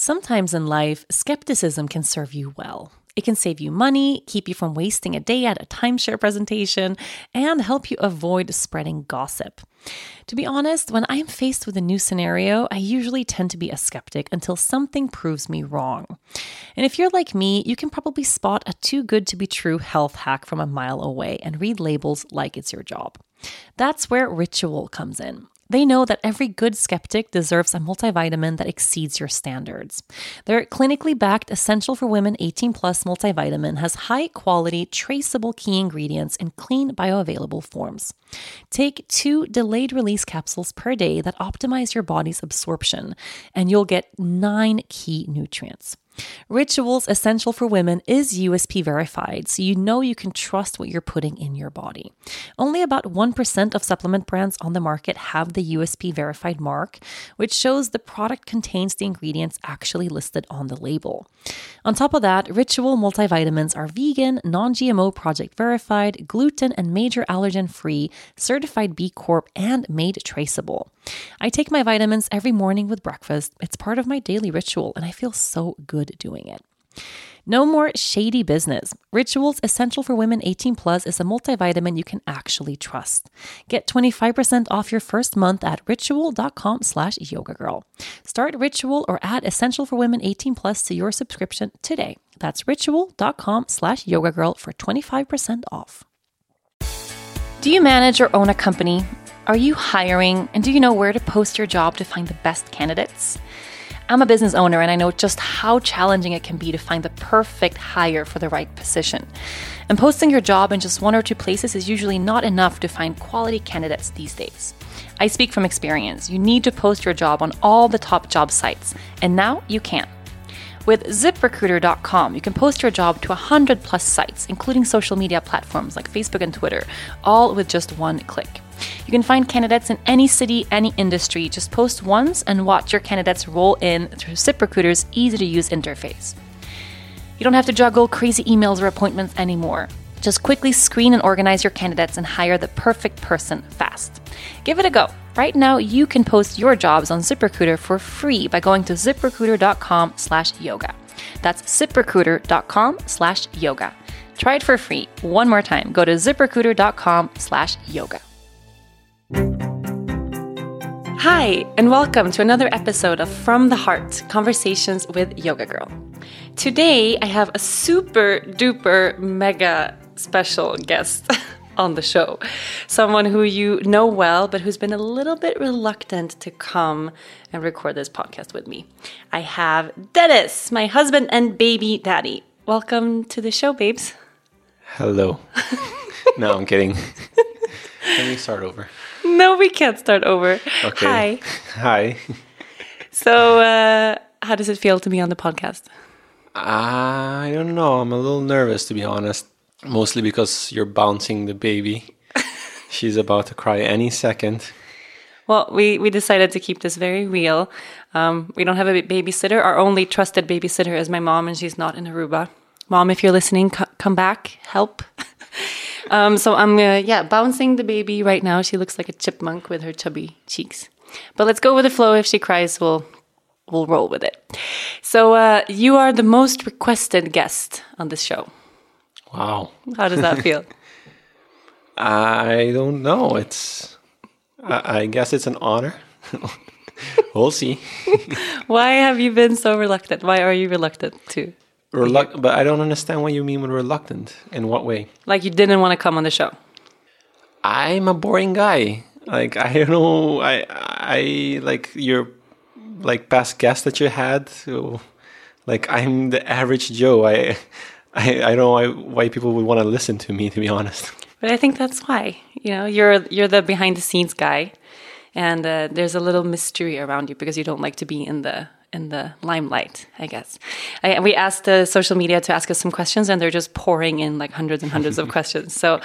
Sometimes in life, skepticism can serve you well. It can save you money, keep you from wasting a day at a timeshare presentation, and help you avoid spreading gossip. To be honest, when I'm faced with a new scenario, I usually tend to be a skeptic until something proves me wrong. And if you're like me, you can probably spot a too good to be true health hack from a mile away and read labels like it's your job. That's where Ritual comes in. They know that every good skeptic deserves a multivitamin that exceeds your standards. Their clinically backed Essential for Women 18 Plus multivitamin has high quality, traceable key ingredients in clean, bioavailable forms. Take 2 delayed release capsules per day that optimize your body's absorption, and you'll get 9 key nutrients. Ritual's Essential for Women is USP verified, so you know you can trust what you're putting in your body. Only about 1% of supplement brands on the market have the USP verified mark, which shows the product contains the ingredients actually listed on the label. On top of that, Ritual multivitamins are vegan, non-GMO project verified, gluten and major allergen free, certified B Corp, and made traceable. I take my vitamins every morning with breakfast. It's part of my daily ritual, and I feel so good doing it. No more shady business. Ritual's Essential for Women 18 Plus is a multivitamin you can actually trust. Get 25% off your first month at ritual.com/yogagirl. Start Ritual or add Essential for Women 18 Plus to your subscription today. That's ritual.com/yogagirl for 25% off. Do you manage or own a company? Are you hiring? And do you know where to post your job to find the best candidates? I'm a business owner and I know just how challenging it can be to find the perfect hire for the right position. And posting your job in just 1 or 2 places is usually not enough to find quality candidates these days. I speak from experience. You need to post your job on all the top job sites, and now you can. With ZipRecruiter.com, you can post your job to 100 plus sites, including social media platforms like Facebook and Twitter, all with just 1 click. You can find candidates in any city, any industry. Just post once and watch your candidates roll in through ZipRecruiter's easy-to-use interface. You don't have to juggle crazy emails or appointments anymore. Just quickly screen and organize your candidates and hire the perfect person fast. Give it a go. Right now, you can post your jobs on ZipRecruiter for free by going to ziprecruiter.com/yoga. That's ziprecruiter.com/yoga. Try it for free. One more time. Go to ziprecruiter.com/yoga. Hi, and welcome to another episode of From the Heart, Conversations with Yoga Girl. Today, I have a super duper mega special guest on the show. Someone who you know well, but who's been a little bit reluctant to come and record this podcast with me. I have Dennis, my husband and baby daddy. Welcome to the show, babes. Hello. No, I'm kidding. Let me start over. No, we can't start over. Okay. Hi. So, how does it feel to be on the podcast? I don't know. I'm a little nervous, to be honest. Mostly because you're bouncing the baby. She's about to cry any second. Well, we decided to keep this very real. We don't have a babysitter. Our only trusted babysitter is my mom, and she's not in Aruba. Mom, if you're listening, come back. Help. So I'm bouncing the baby right now. She looks like a chipmunk with her chubby cheeks. But let's go with the flow. If she cries, we'll roll with it. So you are the most requested guest on this show. Wow. How does that feel? I don't know. I guess it's an honor. We'll see. Why have you been so reluctant? Why are you reluctant to? But I don't understand what you mean with reluctant. In what way? Like you didn't want to come on the show. I'm a boring guy. Like, I don't know. I like your past guest that you had. So, like, I'm the average Joe. I don't know why people would want to listen to me, to be honest. But I think that's why. You know, you're the behind the scenes guy, and there's a little mystery around you because you don't like to be in the limelight, I guess. We asked the social media to ask us some questions, and they're just pouring in like hundreds and hundreds of questions. So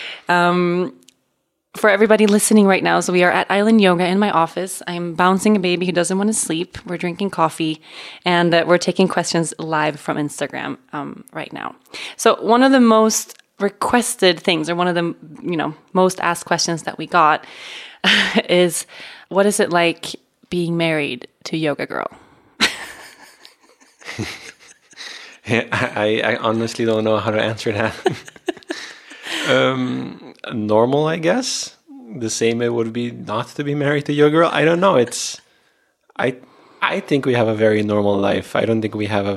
for everybody listening right now, so we are at Island Yoga in my office. I'm bouncing a baby who doesn't want to sleep. We're drinking coffee, and we're taking questions live from Instagram right now. So one of the most requested things, or one of the most asked questions that we got is, what is it like being married to Yoga Girl? I honestly don't know how to answer that. Normal, I guess. The same it would be not to be married to your girl. I don't know. I I think we have a very normal life. I don't think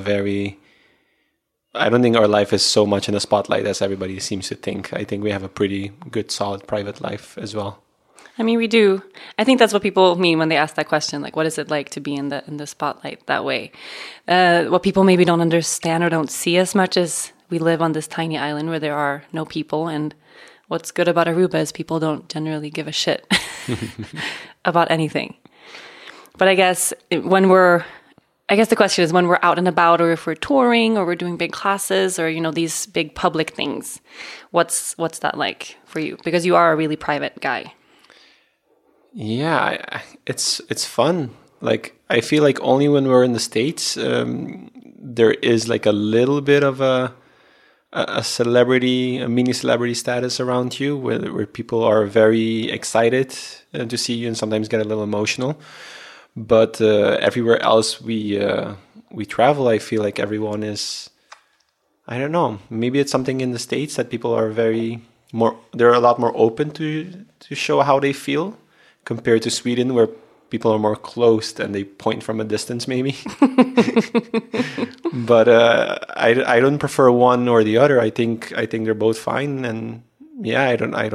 our life is so much in the spotlight as everybody seems to think. I think we have a pretty good, solid private life as well. I mean, we do. I think that's what people mean when they ask that question. Like, what is it like to be in the spotlight that way? What people maybe don't understand or don't see as much is we live on this tiny island where there are no people. And what's good about Aruba is people don't generally give a shit about anything. But I guess the question is when we're out and about, or if we're touring, or we're doing big classes, or these big public things, what's that like for you? Because you are a really private guy. Yeah, it's fun. Like I feel like only when we're in the States, there is like a little bit of a mini celebrity status around you, where people are very excited to see you and sometimes get a little emotional. But everywhere else we travel, I feel like everyone is, I don't know, maybe it's something in the States that people are they're a lot more open to show how they feel compared to Sweden, where people are more closed and they point from a distance maybe. But I don't prefer one or the other. I think they're both fine, and yeah,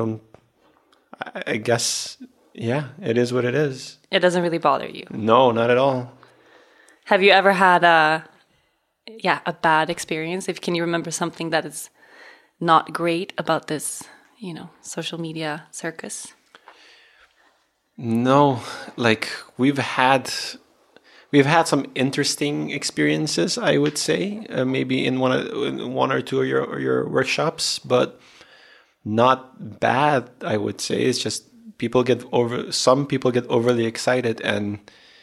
I guess, yeah, it is what it is. It doesn't really bother you? No, not at all. Have you ever had a bad experience? Can you remember something that is not great about this, social media circus? No, like we've had some interesting experiences, I would say, maybe in one or two of your workshops, but not bad, I would say. It's just some people get overly excited and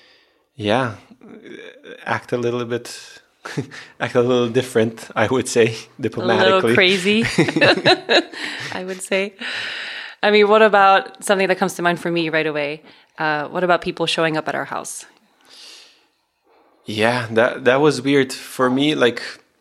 act a little different, I would say, diplomatically. A little crazy, I would say. I mean, what about something that comes to mind for me right away? What about people showing up at our house? Yeah, that was weird for me. Like,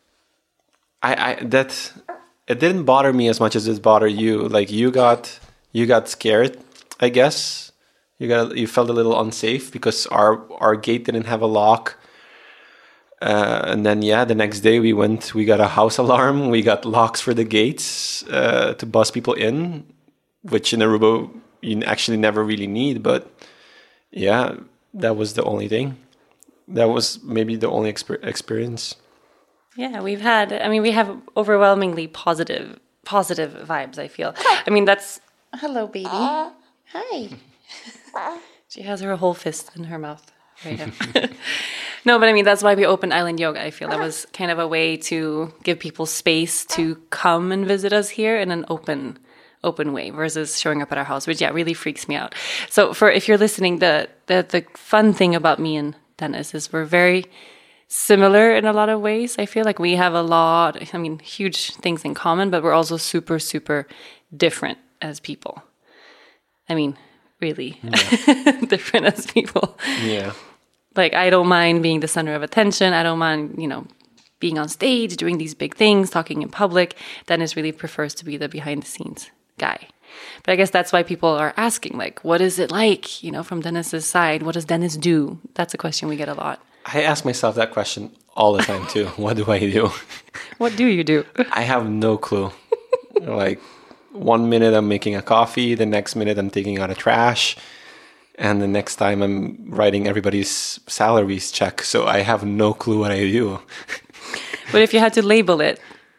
it didn't bother me as much as it bothered you. Like, you got scared, I guess. You felt a little unsafe because our gate didn't have a lock. And then the next day we got a house alarm. We got locks for the gates to bus people in, which in Aruba you actually never really need. But yeah, that was the only thing. That was maybe the only experience. Yeah, we have overwhelmingly positive vibes, I feel. I mean, that's... Hello, baby. Hi. She has her whole fist in her mouth right now. No, but I mean, that's why we opened Island Yoga. I feel that was kind of a way to give people space to come and visit us here in an open way versus showing up at our house, which really freaks me out. So if you're listening, the fun thing about me and Dennis is we're very similar in a lot of ways. I feel like we have huge things in common, but we're also super, super different as people. I mean, really different as people. Yeah. Like, I don't mind being the center of attention. I don't mind, being on stage, doing these big things, talking in public. Dennis really prefers to be the behind the scenes guy. But I guess that's why people are asking, like, what is it like, from Dennis's side? What does Dennis do? That's a question we get a lot. I ask myself that question all the time too. What do I do? What do you do? I have no clue. Like, 1 minute I'm making a coffee, the next minute I'm taking out a trash, and the next time I'm writing everybody's salaries check. So I have no clue what I do. But if you had to label it,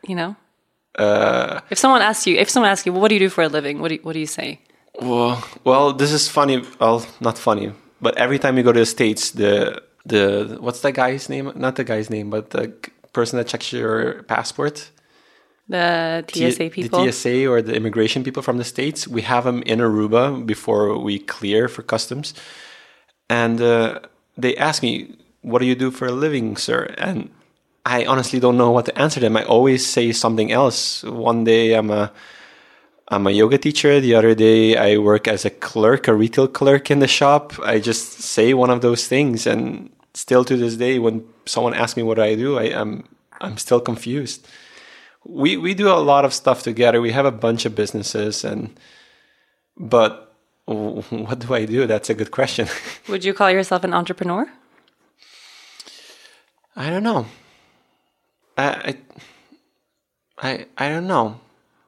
if someone asks you, well, what do you do for a living? What do you say? Well, this is funny. Well, not funny, but every time you go to the States, the what's that guy's name? Not the guy's name, but the person that checks your passport. The TSA people? The TSA or the immigration people from the States. We have them in Aruba before we clear for customs. And they ask me, what do you do for a living, sir? And I honestly don't know what to answer them. I always say something else. One day I'm a yoga teacher. The other day I work as a retail clerk in the shop. I just say one of those things. And still to this day, when someone asks me what I do, I'm still confused. We do a lot of stuff together. We have a bunch of businesses, but what do I do? That's a good question. Would you call yourself an entrepreneur? I don't know. I don't know.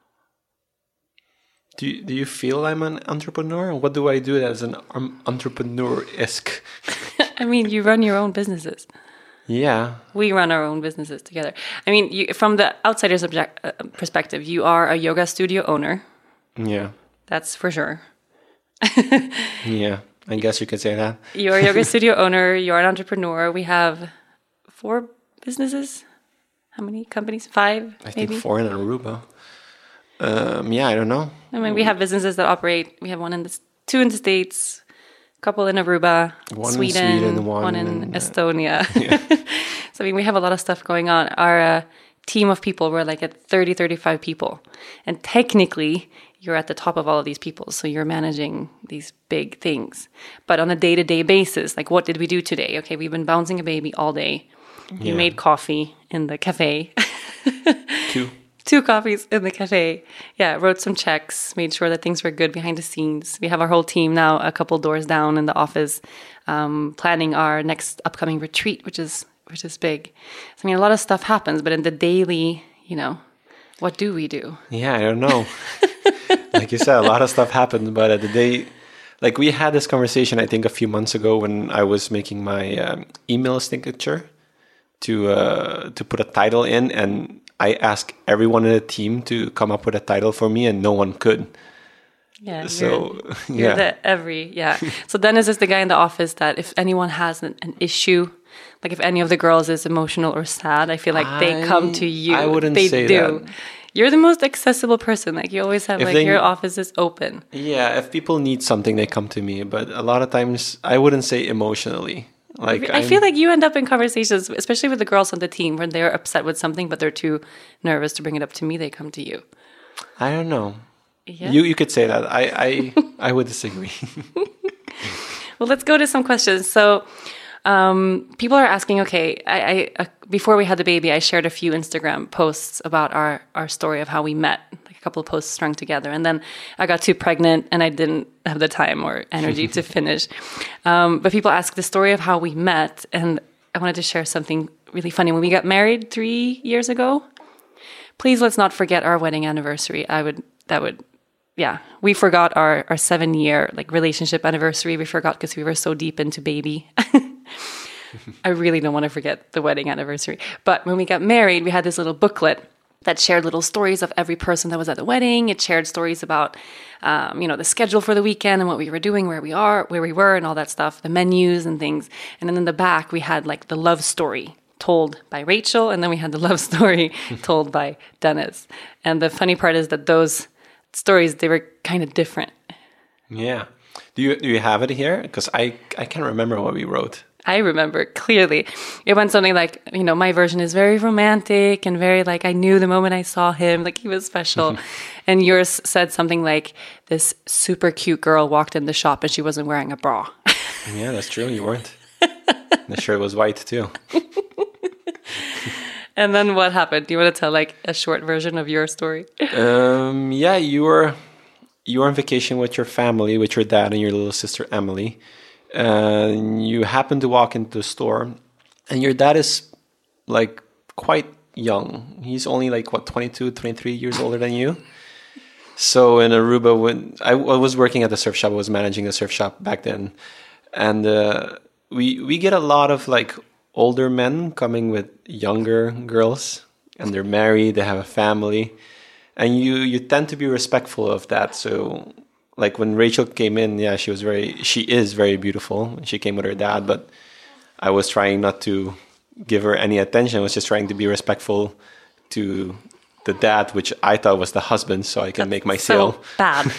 Do you feel I'm an entrepreneur? What do I do as an entrepreneur-esque? I mean, you run your own businesses. Yeah. We run our own businesses together. I mean, from the outsider's perspective, you are a yoga studio owner. Yeah. That's for sure. Yeah, I guess you could say that. You're a yoga studio owner. You're an entrepreneur. We have 4 businesses. How many companies? 5, I maybe? think 4 in Aruba. Yeah, I don't know. I mean, we have businesses that operate. We have 2 in the States, a couple in Aruba, One Sweden, in Sweden, one in in, Estonia. Yeah. So, I mean, we have a lot of stuff going on. Our team of people, we're like at 30, 35 people. And technically, you're at the top of all of these people. So you're managing these big things. But on a day-to-day basis, like what did we do today? Okay, we've been bouncing a baby all day. You made coffee in the cafe. 2 coffees in the cafe. Yeah, wrote some checks, made sure that things were good behind the scenes. We have our whole team now a couple doors down in the office, planning our next upcoming retreat, which is big. So, I mean, a lot of stuff happens, but in the daily, what do we do? Yeah, I don't know. Like you said, a lot of stuff happened, but at the day, like we had this conversation, I think a few months ago when I was making my email signature to put a title in, and I asked everyone in the team to come up with a title for me, and no one could. Yeah. So yeah. So Dennis is the guy in the office that if anyone has an issue, like if any of the girls is emotional or sad, I feel like they come to you. I wouldn't say do. that. You're the most accessible person. Like you always have your office is open. Yeah, if people need something, they come to me. But a lot of times, I wouldn't say emotionally. Like I feel like you end up in conversations, especially with the girls on the team, when they're upset with something, but they're too nervous to bring it up to me. They come to you. I don't know. Yeah. You could say that. I would disagree. Well, let's go to some questions. So people are asking, okay, I before we had the baby, I shared a few Instagram posts about our story of how we met, like a couple of posts strung together. And then I got too pregnant and I didn't have the time or energy to finish. But people ask the story of how we met. And I wanted to share something really funny. When we got married 3 years ago, please let's not forget our wedding anniversary. We forgot our 7-year relationship anniversary. We forgot because we were so deep into baby. I really don't want to forget the wedding anniversary. But when we got married, we had this little booklet that shared little stories of every person that was at the wedding. It shared stories about, the schedule for the weekend and what we were doing, where we were, and all that stuff, the menus and things. And then in the back, we had the love story told by Rachel, and then we had the love story told by Dennis. And the funny part is that those stories, they were kind of different. Yeah. Do you have it here? Because I can't remember what we wrote. I remember clearly. It went something like, my version is very romantic and very I knew the moment I saw him, he was special. And yours said something like, this super cute girl walked in the shop and she wasn't wearing a bra. Yeah, that's true. You weren't. The shirt was white too. And then what happened? Do you want to tell a short version of your story? Yeah, you were on vacation with your family, with your dad and your little sister Emily. You happened to walk into the store, and your dad is quite young. He's only 22, 23 years older than you. So in Aruba, when I was working at the surf shop, I was managing a surf shop back then, and we get a lot of older men coming with younger girls, and they're married, they have a family, and you tend to be respectful of that. So when Rachel came in, yeah, she is very beautiful. She came with her dad, but I was trying not to give her any attention. I was just trying to be respectful to the dad, which I thought was the husband, so I can make my sale. So bad.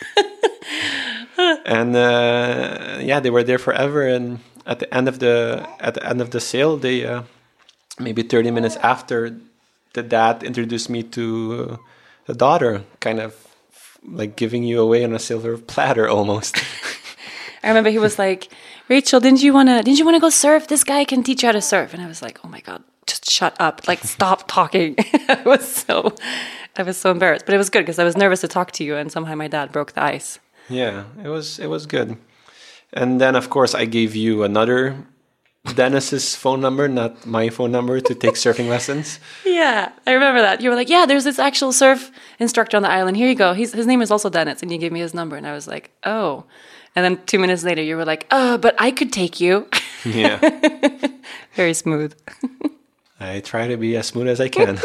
And they were there forever. And at the end of the sale, they maybe 30 minutes after, the dad introduced me to the daughter, kind of giving you away on a silver platter almost. I remember he was like, Rachel, didn't you want to go surf? This guy can teach you how to surf. And I was like, oh my God, just shut up, like stop talking. I was so embarrassed, but it was good because I was nervous to talk to you, and somehow my dad broke the ice. Yeah, it was good. And then, of course, I gave you another Dennis's phone number, not my phone number, to take surfing lessons. Yeah, I remember that. You were like, yeah, there's this actual surf instructor on the island. Here you go. His name is also Dennis, and you gave me his number, and I was like, oh. And then 2 minutes later, you were like, but I could take you. Yeah. Very smooth. I try to be as smooth as I can.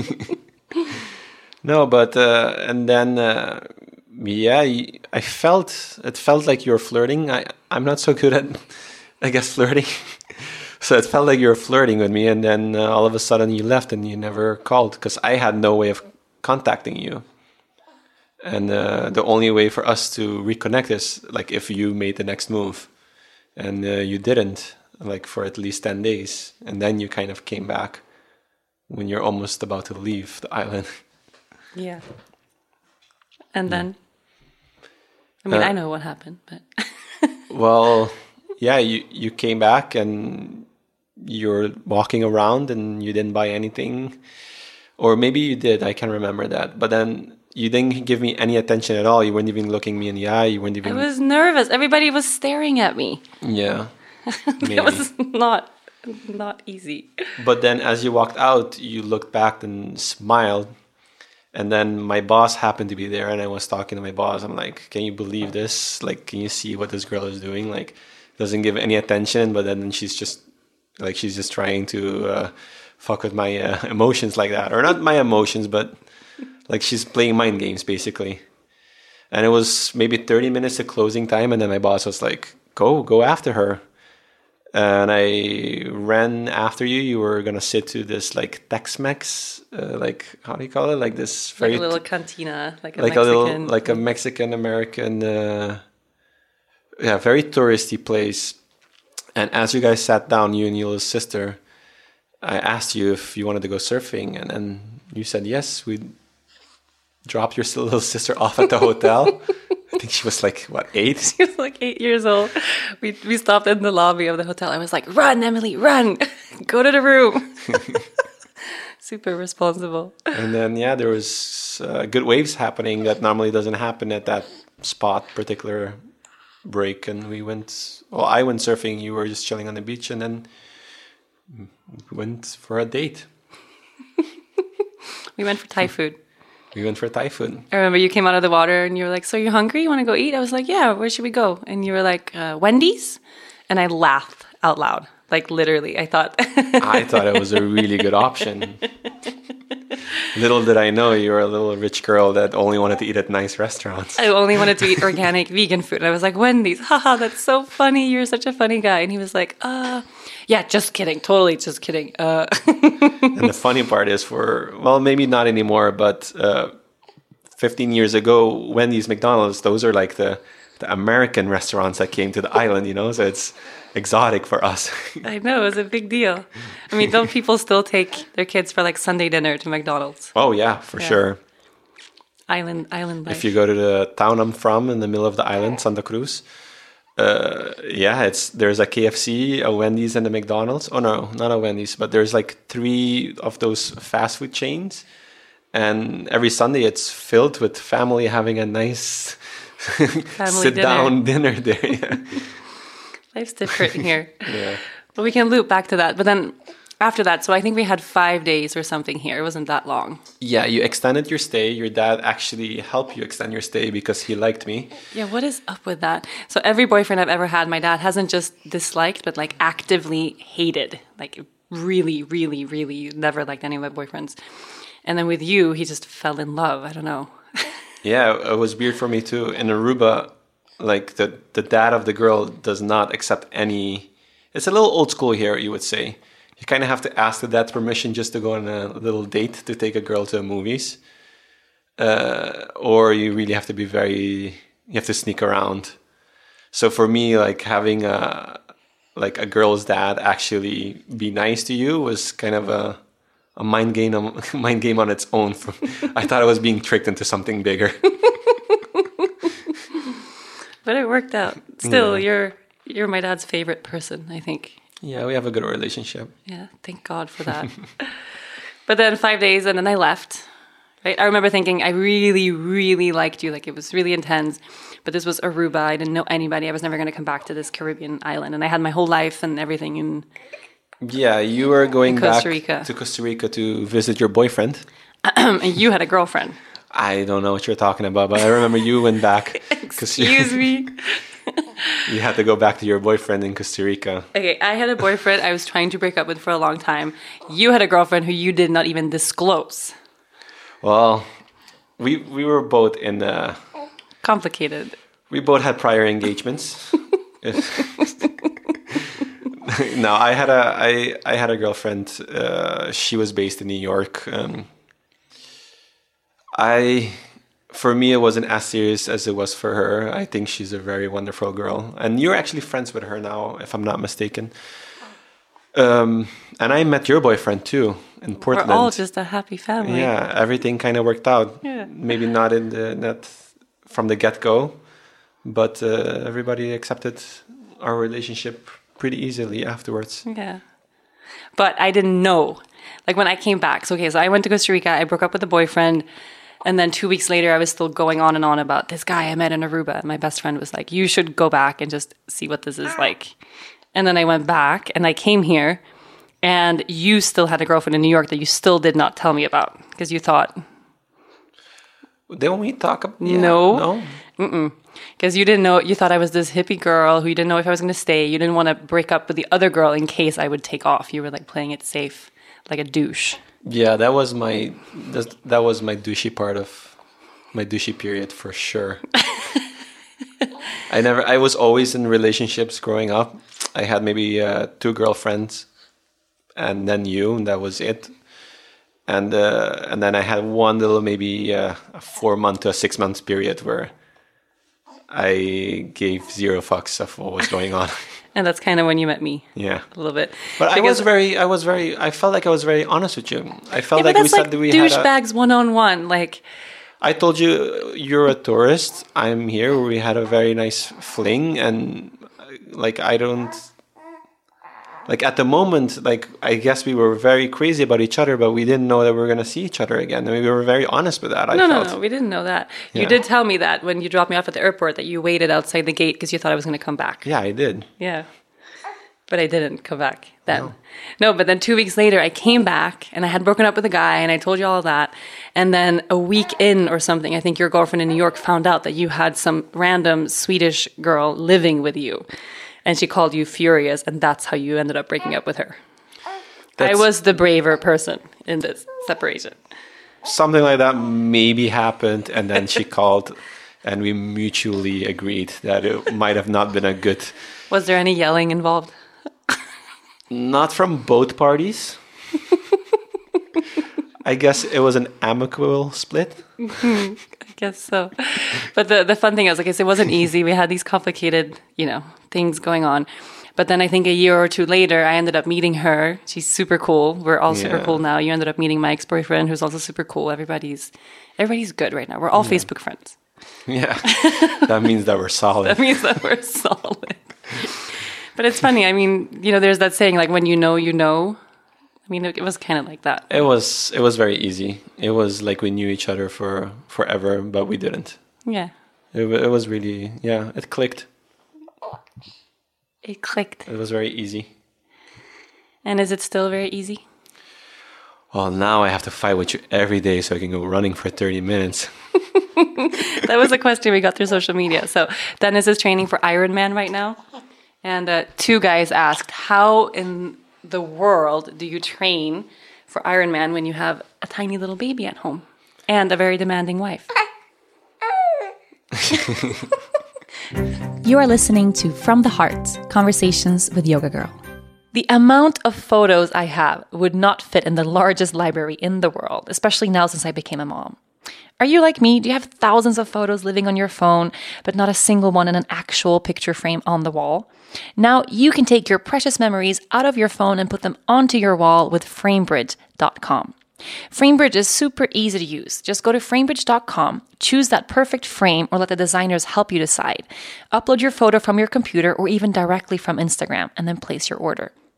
No, but, and then, yeah, it felt like you were flirting. I'm not so good at, I guess, flirting. So it felt like you were flirting with me, and then all of a sudden you left and you never called because I had no way of contacting you. And the only way for us to reconnect is like if you made the next move, and you didn't, like for at least 10 days, and then you kind of came back when you're almost about to leave the island. Yeah. And then, I mean, I know what happened, but. Well, yeah, you came back and you're walking around and you didn't buy anything, or maybe you did. I can't remember that, but then. You didn't give me any attention at all. You weren't even looking me in the eye. You weren't even... I was nervous. Everybody was staring at me. Yeah. It was not easy. But then as you walked out, you looked back and smiled. And then my boss happened to be there, and I was talking to my boss. I'm like, can you believe this? Like, can you see what this girl is doing? Like, doesn't give any attention, but then she's just trying to fuck with my emotions like that. Or not my emotions, but... Like she's playing mind games, basically. And it was maybe 30 minutes to closing time. And then my boss was like, go after her. And I ran after you. You were going to sit to this like Tex-Mex, like, how do you call it? Like this very... Like a little cantina, like a Mexican... Like a Mexican-American, very touristy place. And as you guys sat down, you and Yulia's sister, I asked you if you wanted to go surfing. And then you said yes, we'd... Dropped your little sister off at the hotel. I think she was like, what, 8? She was like 8 years old. We stopped in the lobby of the hotel. I was like, run, Emily, run. Go to the room. Super responsible. And then, yeah, there was good waves happening that normally doesn't happen at that particular break. And I went surfing. You were just chilling on the beach. And then we went for a date. We went for Thai food. We went for Thai food. I remember you came out of the water and you were like, so you're hungry? You want to go eat? I was like, yeah, where should we go? And you were like, Wendy's? And I laughed out loud. Like literally, I thought it was a really good option. Little did I know you were a little rich girl that only wanted to eat at nice restaurants. I only wanted to eat organic vegan food. And I was like, Wendy's, haha, that's so funny. You're such a funny guy. And he was like, yeah, just kidding. Totally just kidding. And the funny part is maybe not anymore, but 15 years ago, Wendy's, McDonald's, those are like the American restaurants that came to the island, so it's exotic for us. I know, it was a big deal. I mean, don't people still take their kids for like Sunday dinner to McDonald's? Oh, yeah, for sure. Island life. If you go to the town I'm from, in the middle of the island, Santa Cruz, there's a KFC, a Wendy's, and a McDonald's. Oh no, not a Wendy's, but there's like 3 of those fast food chains, and every Sunday it's filled with family having a nice sit-down dinner there. Yeah. Life's different here. Yeah, but we can loop back to that. But then after that, so I think we had 5 days or something here. It wasn't that long. Yeah, you extended your stay. Your dad actually helped you extend your stay because he liked me. Yeah, what is up with that? So every boyfriend I've ever had, my dad hasn't just disliked, but like actively hated. Like really, really, really never liked any of my boyfriends. And then with you, he just fell in love. I don't know. Yeah, it was weird for me too. In Aruba, like the dad of the girl does not accept any... It's a little old school here, you would say. You kind of have to ask the dad's permission just to go on a little date to take a girl to the movies. Or you really have to be you have to sneak around. So for me, like having a girl's dad actually be nice to you was kind of a mind game on its own. I thought I was being tricked into something bigger. But it worked out. Still, you're my dad's favorite person, I think. Yeah, we have a good relationship. Yeah, thank God for that. But then 5 days and then I left. Right? I remember thinking I really, really liked you. Like it was really intense. But this was Aruba. I didn't know anybody. I was never going to come back to this Caribbean island. And I had my whole life and everything in Yeah, you were going Costa back Rica. to Costa Rica to visit your boyfriend. And you had a girlfriend. I don't know what you're talking about, but I remember you went back. Excuse me. You had to go back to your boyfriend in Costa Rica. Okay, I had a boyfriend I was trying to break up with for a long time. You had a girlfriend who you did not even disclose. Well, we were both in... Complicated. we both had prior engagements. No, I had a girlfriend. She was based in New York. For me, it wasn't as serious as it was for her. I think she's a very wonderful girl, and you're actually friends with her now, if I'm not mistaken. And I met your boyfriend too in Portland. We're all just a happy family. Yeah, everything kind of worked out. Yeah. Maybe not from the get-go, but everybody accepted our relationship pretty easily afterwards. Yeah. But I didn't know. Like when I came back. So I went to Costa Rica. I broke up with a boyfriend. And then 2 weeks later, I was still going on and on about this guy I met in Aruba. And my best friend was like, you should go back and just see what this is like. And then I went back and I came here. And you still had a girlfriend in New York that you still did not tell me about. Because you thought... Didn't we talk about... Yeah, no. Because you didn't know... You thought I was this hippie girl who you didn't know if I was going to stay. You didn't want to break up with the other girl in case I would take off. You were like playing it safe, like a douche. Yeah, that was my douchey part of my douchey period for sure. I was always in relationships growing up. I had maybe 2 girlfriends and then you, and that was it. And then I had one little maybe a 4-month to a 6-month period where I gave 0 fucks of what was going on. And that's kind of when you met me. Yeah. A little bit. But I felt like I was very honest with you. I felt like we said that we had douchebags one-on-one. Like, I told you, you're a tourist. I'm here. We had a very nice fling. And like, at the moment, like, I guess we were very crazy about each other, but we didn't know that we were going to see each other again. And we were very honest with that. No, we didn't know that. Yeah. You did tell me that when you dropped me off at the airport, that you waited outside the gate because you thought I was going to come back. Yeah, I did. Yeah. But I didn't come back then. No, but then 2 weeks later, I came back and I had broken up with a guy and I told you all of that. And then a week in or something, I think your girlfriend in New York found out that you had some random Swedish girl living with you. And she called you furious, and that's how you ended up breaking up with her. I was the braver person in this separation. Something like that maybe happened, and then she called, and we mutually agreed that it might have not been a good... Was there any yelling involved? Not from both parties. I guess it was an amicable split. I guess so. But the fun thing is, like I said, it wasn't easy. We had these complicated, things going on. But then I think a year or 2 later, I ended up meeting her. She's super cool. We're all super cool now. You ended up meeting my ex-boyfriend, who's also super cool. Everybody's good right now. We're all Facebook friends. Yeah. That means that we're solid. That means that we're solid. But it's funny. I mean, there's that saying, like, when you know, you know. I mean, it was kind of like that. It was very easy. It was like we knew each other for forever, but we didn't. Yeah. It was really, it clicked. It clicked. It was very easy. And is it still very easy? Well, now I have to fight with you every day so I can go running for 30 minutes. That was a question we got through social media. So Dennis is training for Ironman right now. And 2 guys asked, how in the world do you train for Ironman when you have a tiny little baby at home and a very demanding wife? You are listening to From the Heart, Conversations with Yoga Girl. The amount of photos I have would not fit in the largest library in the world, especially now since I became a mom. Are you like me? Do you have thousands of photos living on your phone, but not a single one in an actual picture frame on the wall? Now you can take your precious memories out of your phone and put them onto your wall with Framebridge.com. Framebridge is super easy to use. Just go to Framebridge.com, choose that perfect frame, or let the designers help you decide. Upload your photo from your computer or even directly from Instagram, and then place your order.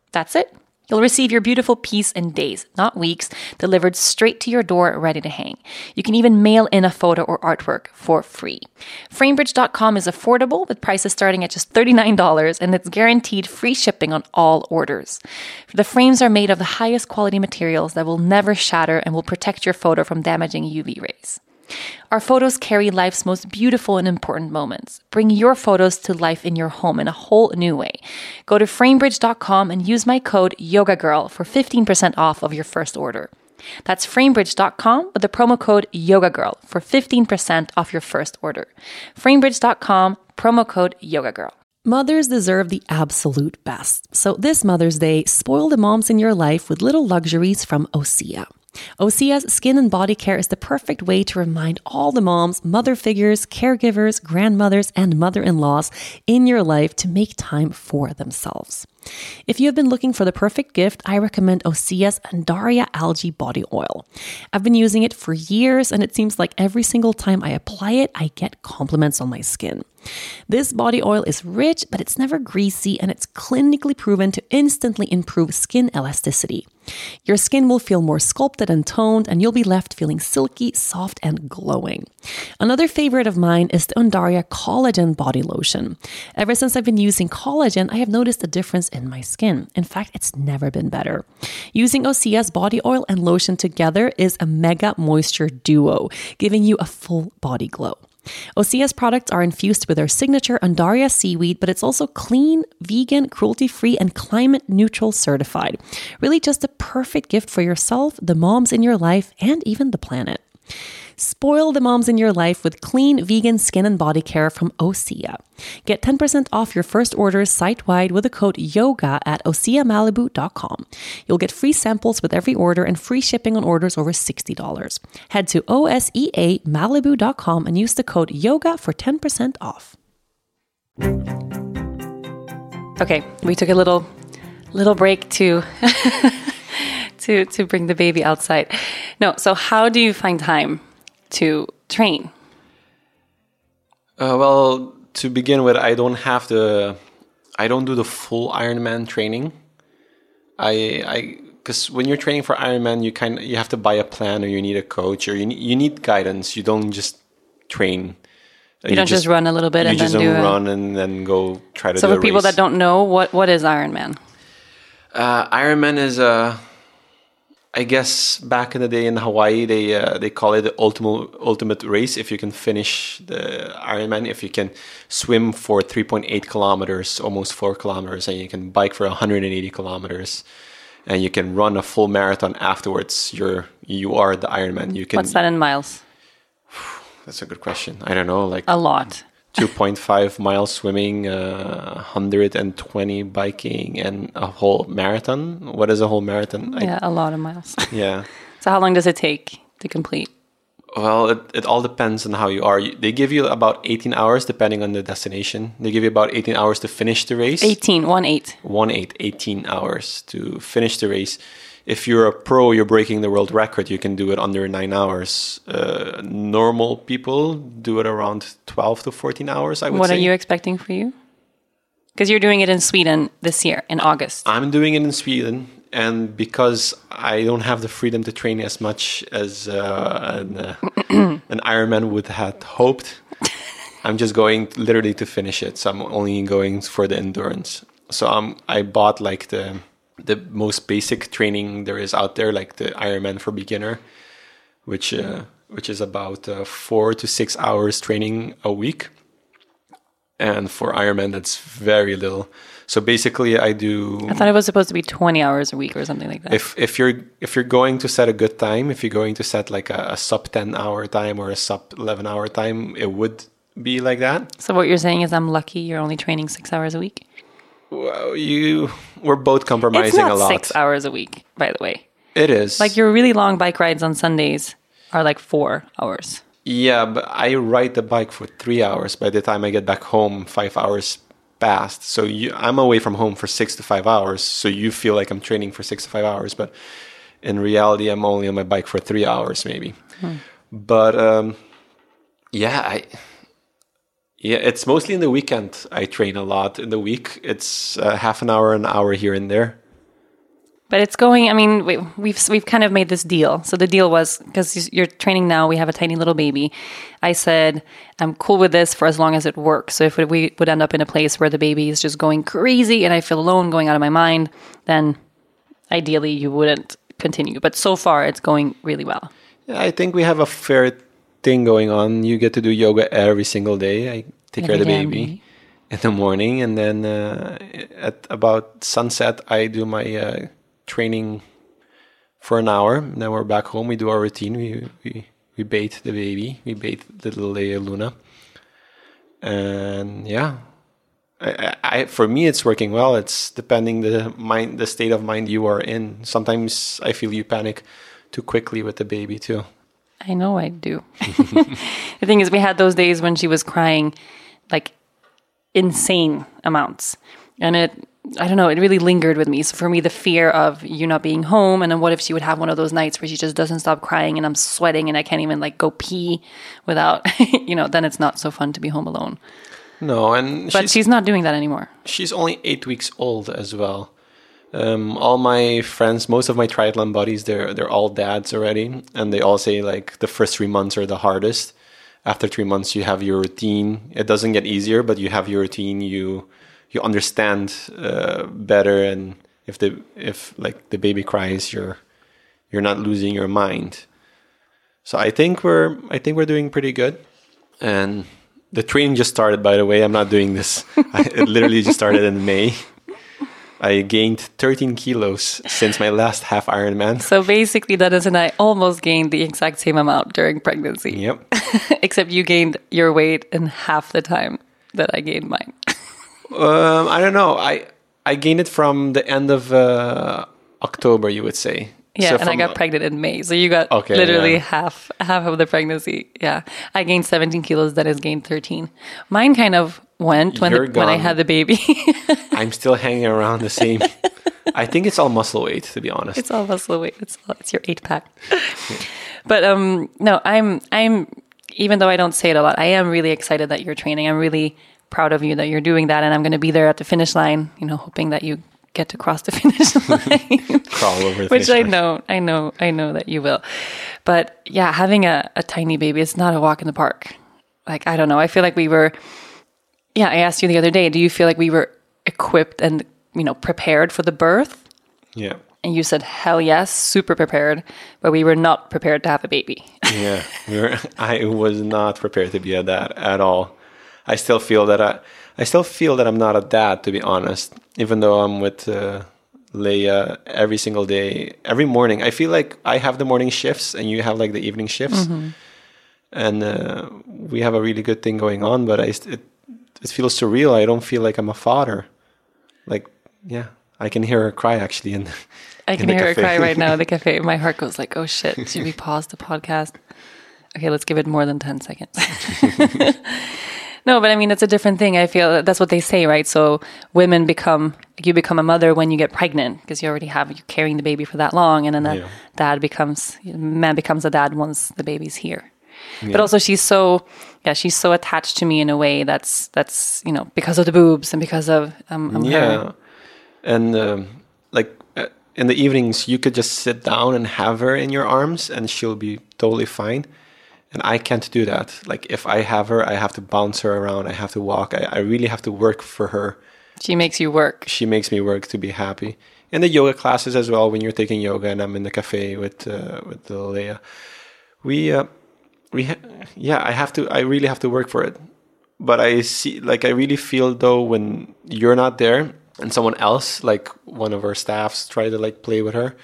That's it. You'll receive your beautiful piece in days, not weeks, delivered straight to your door, ready to hang. You can even mail in a photo or artwork for free. Framebridge.com is affordable with prices starting at just $39, and it's guaranteed free shipping on all orders. The frames are made of the highest quality materials that will never shatter and will protect your photo from damaging UV rays. Our photos carry life's most beautiful and important moments. Bring your photos to life in your home in a whole new way. Go to framebridge.com and use my code YOGAGIRL for 15% off of your first order. That's framebridge.com with the promo code YOGAGIRL for 15% off your first order. Framebridge.com, promo code YOGAGIRL. Mothers deserve the absolute best. So this Mother's Day, spoil the moms in your life with little luxuries from Osea. Osea's skin and body care is the perfect way to remind all the moms, mother figures, caregivers, grandmothers, and mother-in-laws in your life to make time for themselves. If you have been looking for the perfect gift, I recommend Osea's Undaria Algae Body Oil. I've been using it for years, and it seems like every single time I apply it, I get compliments on my skin. This body oil is rich, but it's never greasy, and it's clinically proven to instantly improve skin elasticity. Your skin will feel more sculpted and toned, and you'll be left feeling silky, soft, and glowing. Another favorite of mine is the Undaria Collagen Body Lotion. Ever since I've been using collagen, I have noticed a difference in my skin. In fact, it's never been better. Using Osea's body oil and lotion together is a mega moisture duo, giving you a full body glow. Osea's products are infused with their signature Undaria seaweed, but it's also clean, vegan, cruelty-free, and climate-neutral certified. Really just a perfect gift for yourself, the moms in your life, and even the planet. Spoil the moms in your life with clean, vegan skin and body care from Osea. Get 10% off your first orders site-wide with the code YOGA at OseaMalibu.com. You'll get free samples with every order and free shipping on orders over $60. Head to OSEAMalibu.com and use the code YOGA for 10% off. Okay, we took a little break to to bring the baby outside. No, so how do you find time to train? Well, to begin with, I don't do the full Ironman training. Because when you're training for Ironman, you have to buy a plan, or you need a coach, or you need guidance. You don't just train. You don't just run a little bit and then do it. You just don't run and then go try to do a race. So for people that don't know, what is Ironman? Ironman is I guess back in the day in Hawaii, they call it the ultimate race. If you can finish the Ironman, if you can swim for 3.8 kilometers, almost 4 kilometers, and you can bike for 180 kilometers, and you can run a full marathon afterwards, you are the Ironman. What's that in miles? That's a good question. I don't know, like a lot. 2.5 miles swimming, 120 biking, and a whole marathon. What is a whole marathon? A lot of miles. Yeah. So how long does it take to complete? Well, it all depends on how you are. They give you about 18 hours depending on the destination. They give you about 18 hours to finish the race. 18 hours to finish the race. If you're a pro, you're breaking the world record, you can do it under 9 hours. Normal people do it around 12 to 14 hours, I would say. What are you expecting for you? Because you're doing it in Sweden this year, in August. I'm doing it in Sweden. And because I don't have the freedom to train as much as an Ironman would have hoped, I'm just going literally to finish it. So I'm only going for the endurance. So I bought like the most basic training there is out there, like the Ironman for beginner, which is about 4 to 6 hours training a week. And for Ironman, that's very little. So basically, I thought it was supposed to be 20 hours a week or something like that. If you're going to set a good time, if you're going to set like a sub 10 hour time or a sub 11 hour time, it would be like that. So what you're saying is I'm lucky you're only training 6 hours a week? Well, we're both compromising a lot. It's not 6 hours a week, by the way. It is. Like your really long bike rides on Sundays are like 4 hours. Yeah, but I ride the bike for 3 hours. By the time I get back home, 5 hours passed. So I'm away from home for 6 to 5 hours. So you feel like I'm training for 6 to 5 hours. But in reality, I'm only on my bike for 3 hours maybe. But it's mostly in the weekend I train a lot. In the week, it's half an hour here and there. But it's going, I mean, we've kind of made this deal. So the deal was, because you're training now, we have a tiny little baby. I said, I'm cool with this for as long as it works. So if we would end up in a place where the baby is just going crazy and I feel alone, going out of my mind, then ideally you wouldn't continue. But so far it's going really well. Yeah, I think we have a fair thing going on. You get to do yoga every single day. I take care of the baby in the morning. And then at about sunset, I do my training for an hour, and then we're back home. We do our routine. We bathe the baby. We bathe little Leia Luna, and yeah, I for me it's working well. It's depending the state of mind you are in. Sometimes I feel you panic too quickly with the baby too. I know I do. The thing is, we had those days when she was crying like insane amounts, and I don't know, it really lingered with me. So for me, the fear of you not being home, and then what if she would have one of those nights where she just doesn't stop crying and I'm sweating and I can't even like go pee without, then it's not so fun to be home alone. No, but she's not doing that anymore. She's only 8 weeks old as well. All my friends, most of my triathlon buddies, they're all dads already, and they all say like the first 3 months are the hardest. After 3 months, you have your routine. It doesn't get easier, but you have your routine. You understand better, and if the baby cries, you're not losing your mind. So I think we're doing pretty good. And the training just started, by the way. I'm not doing this. It literally just started in May. I gained 13 kilos since my last half Ironman. So basically, Dennis and I almost gained the exact same amount during pregnancy. Yep. Except you gained your weight in half the time that I gained mine. I don't know. I gained it from the end of October, you would say. Yeah, so and I got pregnant in May. So you got literally half of the pregnancy. Yeah. I gained 17 kilos, Dennis gained 13. Mine kind of went when I had the baby. I'm still hanging around the same. I think it's all muscle weight, to be honest. It's all muscle weight. It's your 8-pack. But no, I'm even though I don't say it a lot, I am really excited that you're training. I'm really proud of you that you're doing that, and I'm going to be there at the finish line, hoping that you get to cross the finish line. Crawl over the Which finish line. I know that you will. But yeah, having a tiny baby, it's not a walk in the park. Like, I don't know. I feel like I asked you the other day, do you feel like we were equipped and, prepared for the birth? Yeah. And you said, hell yes, super prepared, but we were not prepared to have a baby. Yeah, I was not prepared to be a dad at all. I still feel that I'm not a dad, to be honest, even though I'm with Leia every single day, every morning. I feel like I have the morning shifts and you have like the evening shifts. Mm-hmm. And we have a really good thing going on, but it feels surreal. I don't feel like I'm a father. Like, yeah, I can hear her cry actually. I can hear her cry right now in the cafe. My heart goes like, oh shit, should we pause the podcast? Okay, let's give it more than 10 seconds. No, but I mean, it's a different thing. I feel that's what they say, right? So you become a mother when you get pregnant because you're carrying the baby for that long. And then man becomes a dad once the baby's here. Yeah. But also she's so attached to me in a way that's because of the boobs and because of her. And in the evenings, you could just sit down and have her in your arms and she'll be totally fine. And I can't do that. Like, if I have her, I have to bounce her around. I have to walk. I really have to work for her. She makes you work. She makes me work to be happy. In the yoga classes as well, when you're taking yoga and I'm in the cafe with little Leia, I really have to work for it. But I really feel though when you're not there and someone else, like one of our staffs, try to like play with her,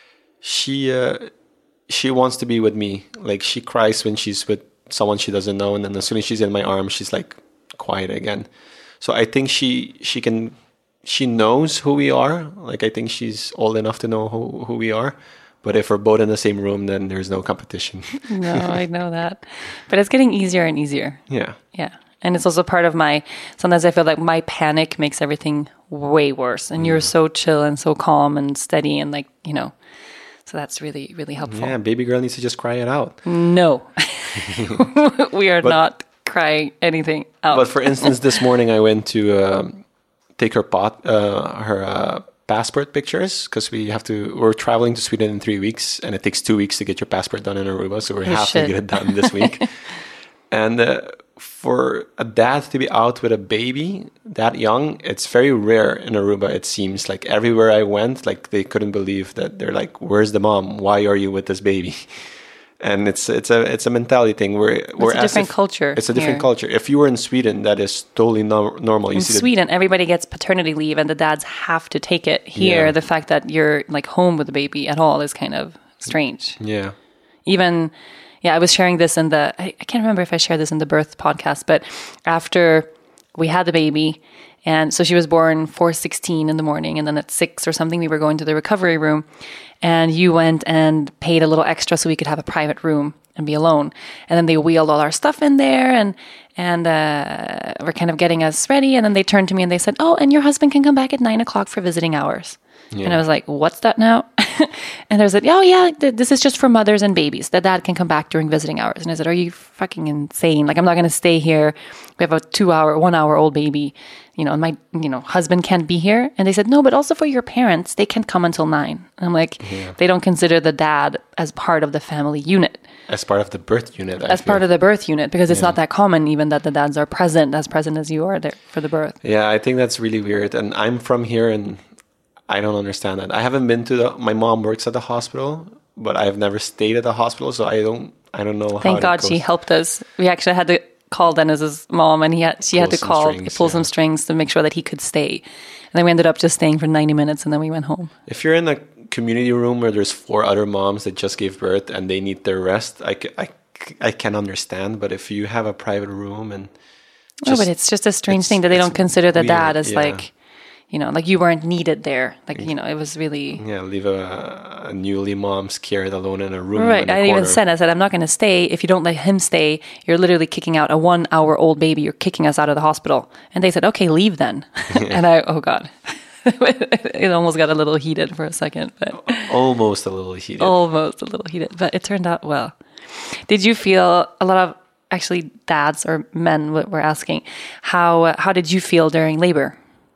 she wants to be with me. Like, she cries when she's with someone she doesn't know, and then as soon as she's in my arms, she's like quiet again. So I think she knows who we are. Like, I think she's old enough to know who we are. But if we're both in the same room, then there's no competition. No, I know that. But it's getting easier and easier. Yeah. Yeah. And it's also part of sometimes I feel like my panic makes everything way worse. And you're so chill and so calm and steady and so that's really, really helpful. Yeah, baby girl needs to just cry it out. No. We are not crying anything out. But for instance, this morning I went to take her passport pictures because we're traveling to Sweden in 3 weeks, and it takes 2 weeks to get your passport done in Aruba. So we're to get it done this week. And for a dad to be out with a baby that young, it's very rare in Aruba. It seems like everywhere I went, like they couldn't believe that. They're like, "Where's the mom? Why are you with this baby?" And it's a mentality thing. It's a different culture. It's a different culture. If you were in Sweden, that is totally normal. In Sweden, everybody gets paternity leave, and the dads have to take it. Here, the fact that you're like home with the baby at all is kind of strange. Yeah. Even, I was sharing this in I can't remember if I shared this in the birth podcast, but after we had the baby, and so she was born 4:16 in the morning, and then at 6 or something, we were going to the recovery room, and you went and paid a little extra so we could have a private room and be alone. And then they wheeled all our stuff in there, and were kind of getting us ready. And then they turned to me and they said, "Oh, and your husband can come back at 9 o'clock for visiting hours." Yeah. And I was like, "What's that now?" And they said, "Oh yeah, this is just for mothers and babies. The dad can come back during visiting hours." And I said, "Are you fucking insane? Like, I'm not going to stay here. We have a 1 hour old baby, and my, husband can't be here." And they said, "No, but also for your parents, they can come until 9. And I'm like, They don't consider the dad as part of the family unit. As part of the birth unit. As part of the birth unit, because it's not that common even that the dads are present as you are there for the birth. Yeah, I think that's really weird. And I'm from here, and I don't understand that. I haven't been to my mom works at the hospital, but I've never stayed at the hospital, so I don't know how. Thank God she helped us. We actually had to call Dennis's mom, and she had to pull some strings to make sure that he could stay. And then we ended up just staying for 90 minutes, and then we went home. If you're in a community room where there's 4 other moms that just gave birth and they need their rest, I can understand. But if you have a private room and but it's just a strange thing that they don't consider the dad as like you weren't needed there. Like, it was really... Yeah, leave a newly mom scared alone in a room. Right. I even said, I'm not going to stay. If you don't let him stay, you're literally kicking out a 1 hour old baby. You're kicking us out of the hospital. And they said, "Okay, leave then." And oh God. It almost got a little heated for a second. But Almost a little heated. But it turned out well. Did you feel a lot of... Actually, dads or men were asking, how did you feel during labor?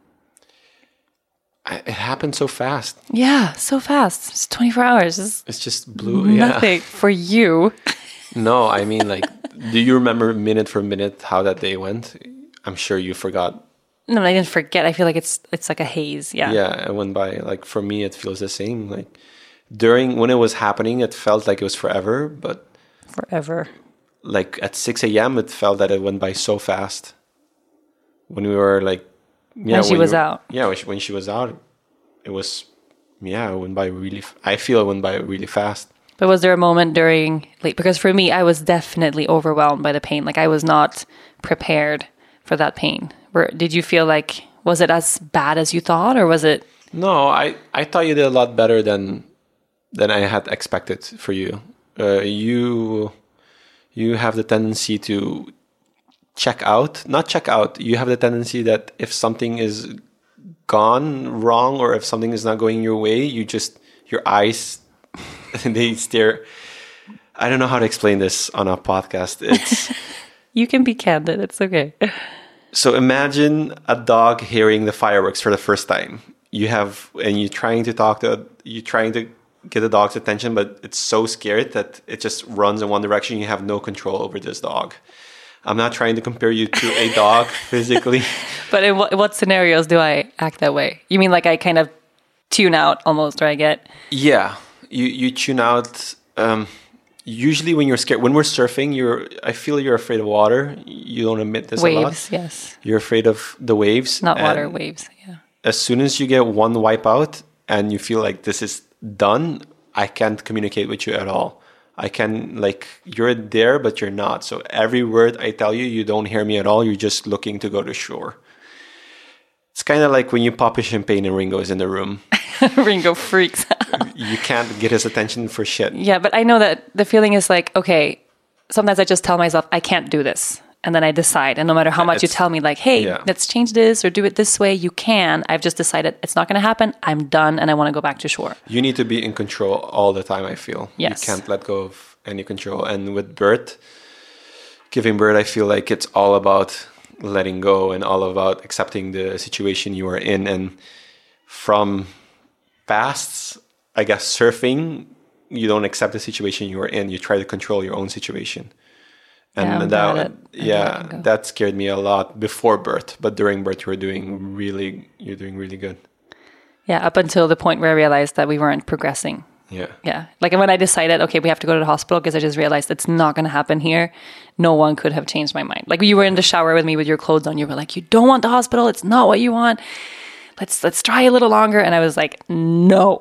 It happened so fast. Yeah, so fast. It's 24 hours. It's just blue. Nothing for you. No, I mean, like, do you remember minute for minute how that day went? I'm sure you forgot. No, I didn't forget. I feel like it's like a haze. Yeah. Yeah, it went by. Like, for me, it feels the same. Like, when it was happening, it felt like it was forever, but... Forever. Like, at 6 a.m., it felt that it went by so fast. When we were, like... Yeah, when she was out. Yeah, when she was out, it was... Yeah, it went by really... I feel it went by really fast. But was there a moment during... because for me, I was definitely overwhelmed by the pain. Like, I was not prepared for that pain. Did you feel like... Was it as bad as you thought, or was it... No, I thought you did a lot better than I had expected for you. You have the tendency to not check out. You have the tendency that if something is gone wrong or if something is not going your way, your eyes, they stare. I don't know how to explain this on a podcast. It's You can be candid. It's okay. So imagine a dog hearing the fireworks for the first time. You're trying to get the dog's attention, but it's so scared that it just runs in one direction. You have no control over this dog. I'm not trying to compare you to a dog physically. But in what scenarios do I act that way? You mean like I kind of tune out almost, or I get... Yeah, you tune out. Usually when you're scared, when we're surfing, I feel you're afraid of water. You don't admit this a lot. Waves, yes. You're afraid of the waves. Not water, waves, yeah. As soon as you get one wipe out and you feel like this is done, I can't communicate with you at all. I can, you're there, but you're not. So every word I tell you, you don't hear me at all. You're just looking to go to shore. It's kind of like when you pop a champagne and Ringo is in the room. Ringo freaks out. You can't get his attention for shit. Yeah, but I know that the feeling is like, okay, sometimes I just tell myself, I can't do this. And then I decide. And no matter how much you tell me, like, hey, let's change this or do it this way, you can. I've just decided it's not going to happen. I'm done and I want to go back to shore. You need to be in control all the time, I feel. Yes. You can't let go of any control. And with giving birth, I feel like it's all about letting go and all about accepting the situation you are in. And from past, I guess, surfing, you don't accept the situation you are in. You try to control your own situation. And that scared me a lot before birth. But during birth, you're doing really good. Yeah, up until the point where I realized that we weren't progressing. Yeah. Yeah. Like when I decided, okay, we have to go to the hospital, because I just realized it's not going to happen here. No one could have changed my mind. Like you were in the shower with me with your clothes on. You were like, you don't want the hospital. It's not what you want. Let's try a little longer. And I was like, no.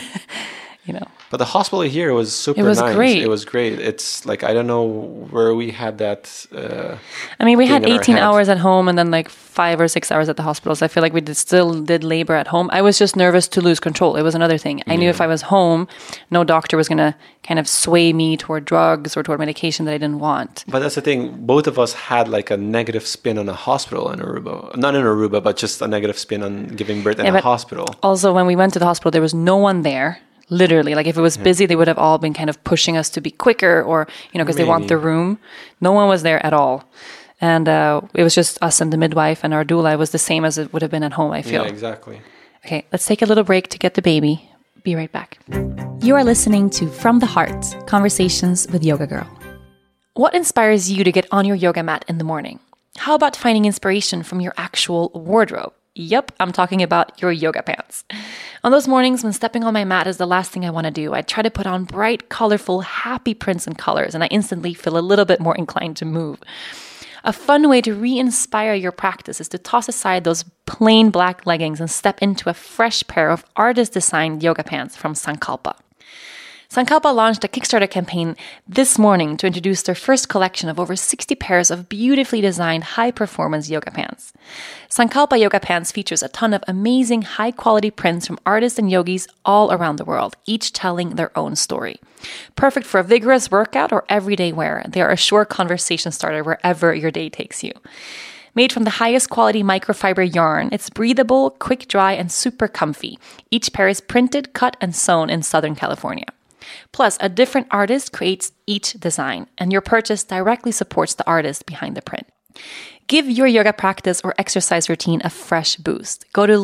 You know. But the hospital here was super nice. Great. It was great. It's like, I don't know where we had that. I mean, we had 18 hours at home and then like 5 or 6 hours at the hospital. So I feel like we still did labor at home. I was just nervous to lose control. It was another thing. I knew if I was home, no doctor was going to kind of sway me toward drugs or toward medication that I didn't want. But that's the thing. Both of us had like a negative spin on a hospital in Aruba. Not in Aruba, but just a negative spin on giving birth in a hospital. Also, when we went to the hospital, there was no one there. Literally, like if it was busy, they would have all been kind of pushing us to be quicker, or, because they want the room. No one was there at all. And it was just us and the midwife, and our doula. It was the same as it would have been at home, I feel. Yeah, exactly. Okay, let's take a little break to get the baby. Be right back. You are listening to From the Heart, Conversations with Yoga Girl. What inspires you to get on your yoga mat in the morning? How about finding inspiration from your actual wardrobe? Yep, I'm talking about your yoga pants. On those mornings when stepping on my mat is the last thing I want to do, I try to put on bright, colorful, happy prints and colors, and I instantly feel a little bit more inclined to move. A fun way to re-inspire your practice is to toss aside those plain black leggings and step into a fresh pair of artist-designed yoga pants from Sankalpa. Sankalpa launched a Kickstarter campaign this morning to introduce their first collection of over 60 pairs of beautifully designed high-performance yoga pants. Sankalpa Yoga Pants features a ton of amazing high-quality prints from artists and yogis all around the world, each telling their own story. Perfect for a vigorous workout or everyday wear, they are a sure conversation starter wherever your day takes you. Made from the highest quality microfiber yarn, it's breathable, quick dry, and super comfy. Each pair is printed, cut, and sewn in Southern California. Plus, a different artist creates each design, and your purchase directly supports the artist behind the print. Give your yoga practice or exercise routine a fresh boost. Go to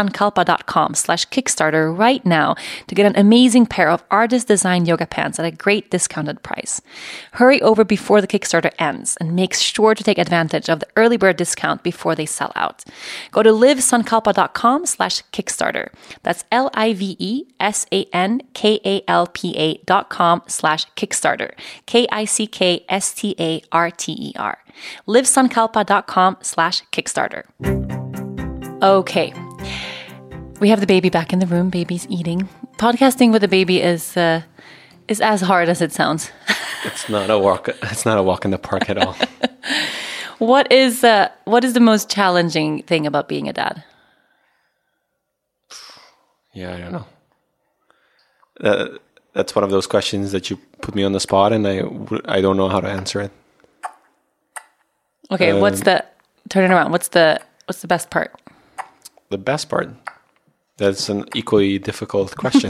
livesankalpa.com/Kickstarter right now to get an amazing pair of artist-designed yoga pants at a great discounted price. Hurry over before the Kickstarter ends and make sure to take advantage of the early bird discount before they sell out. Go to livesankalpa.com/Kickstarter. That's livesankalpa.com/Kickstarter. KICKSTARTER. livesankalpa.com/Kickstarter. Okay. We have the baby back in the room. Baby's eating. Podcasting with a baby is as hard as it sounds. It's not a walk in the park at all. What is the most challenging thing about being a dad? Yeah, I don't know. That's one of those questions that you put me on the spot, and I don't know how to answer it. Okay, turn it around. What's the best part? The best part? That's an equally difficult question.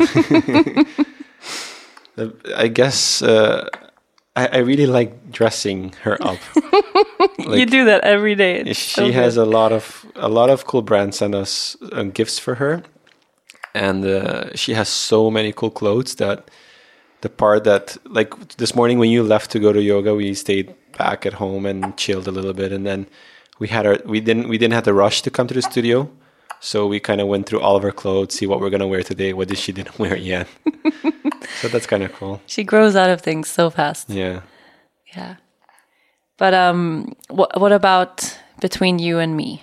I guess I really like dressing her up. You do that every day. She has a lot of cool brands send us gifts for her, and she has so many cool clothes that the part that, like this morning when you left to go to yoga, we stayed back at home and chilled a little bit, and then we didn't have to rush to come to the studio, so we kind of went through all of her clothes, see what we're gonna wear today, what did she didn't wear yet. So that's kind of cool. She grows out of things so fast. Yeah. But what about between you and me?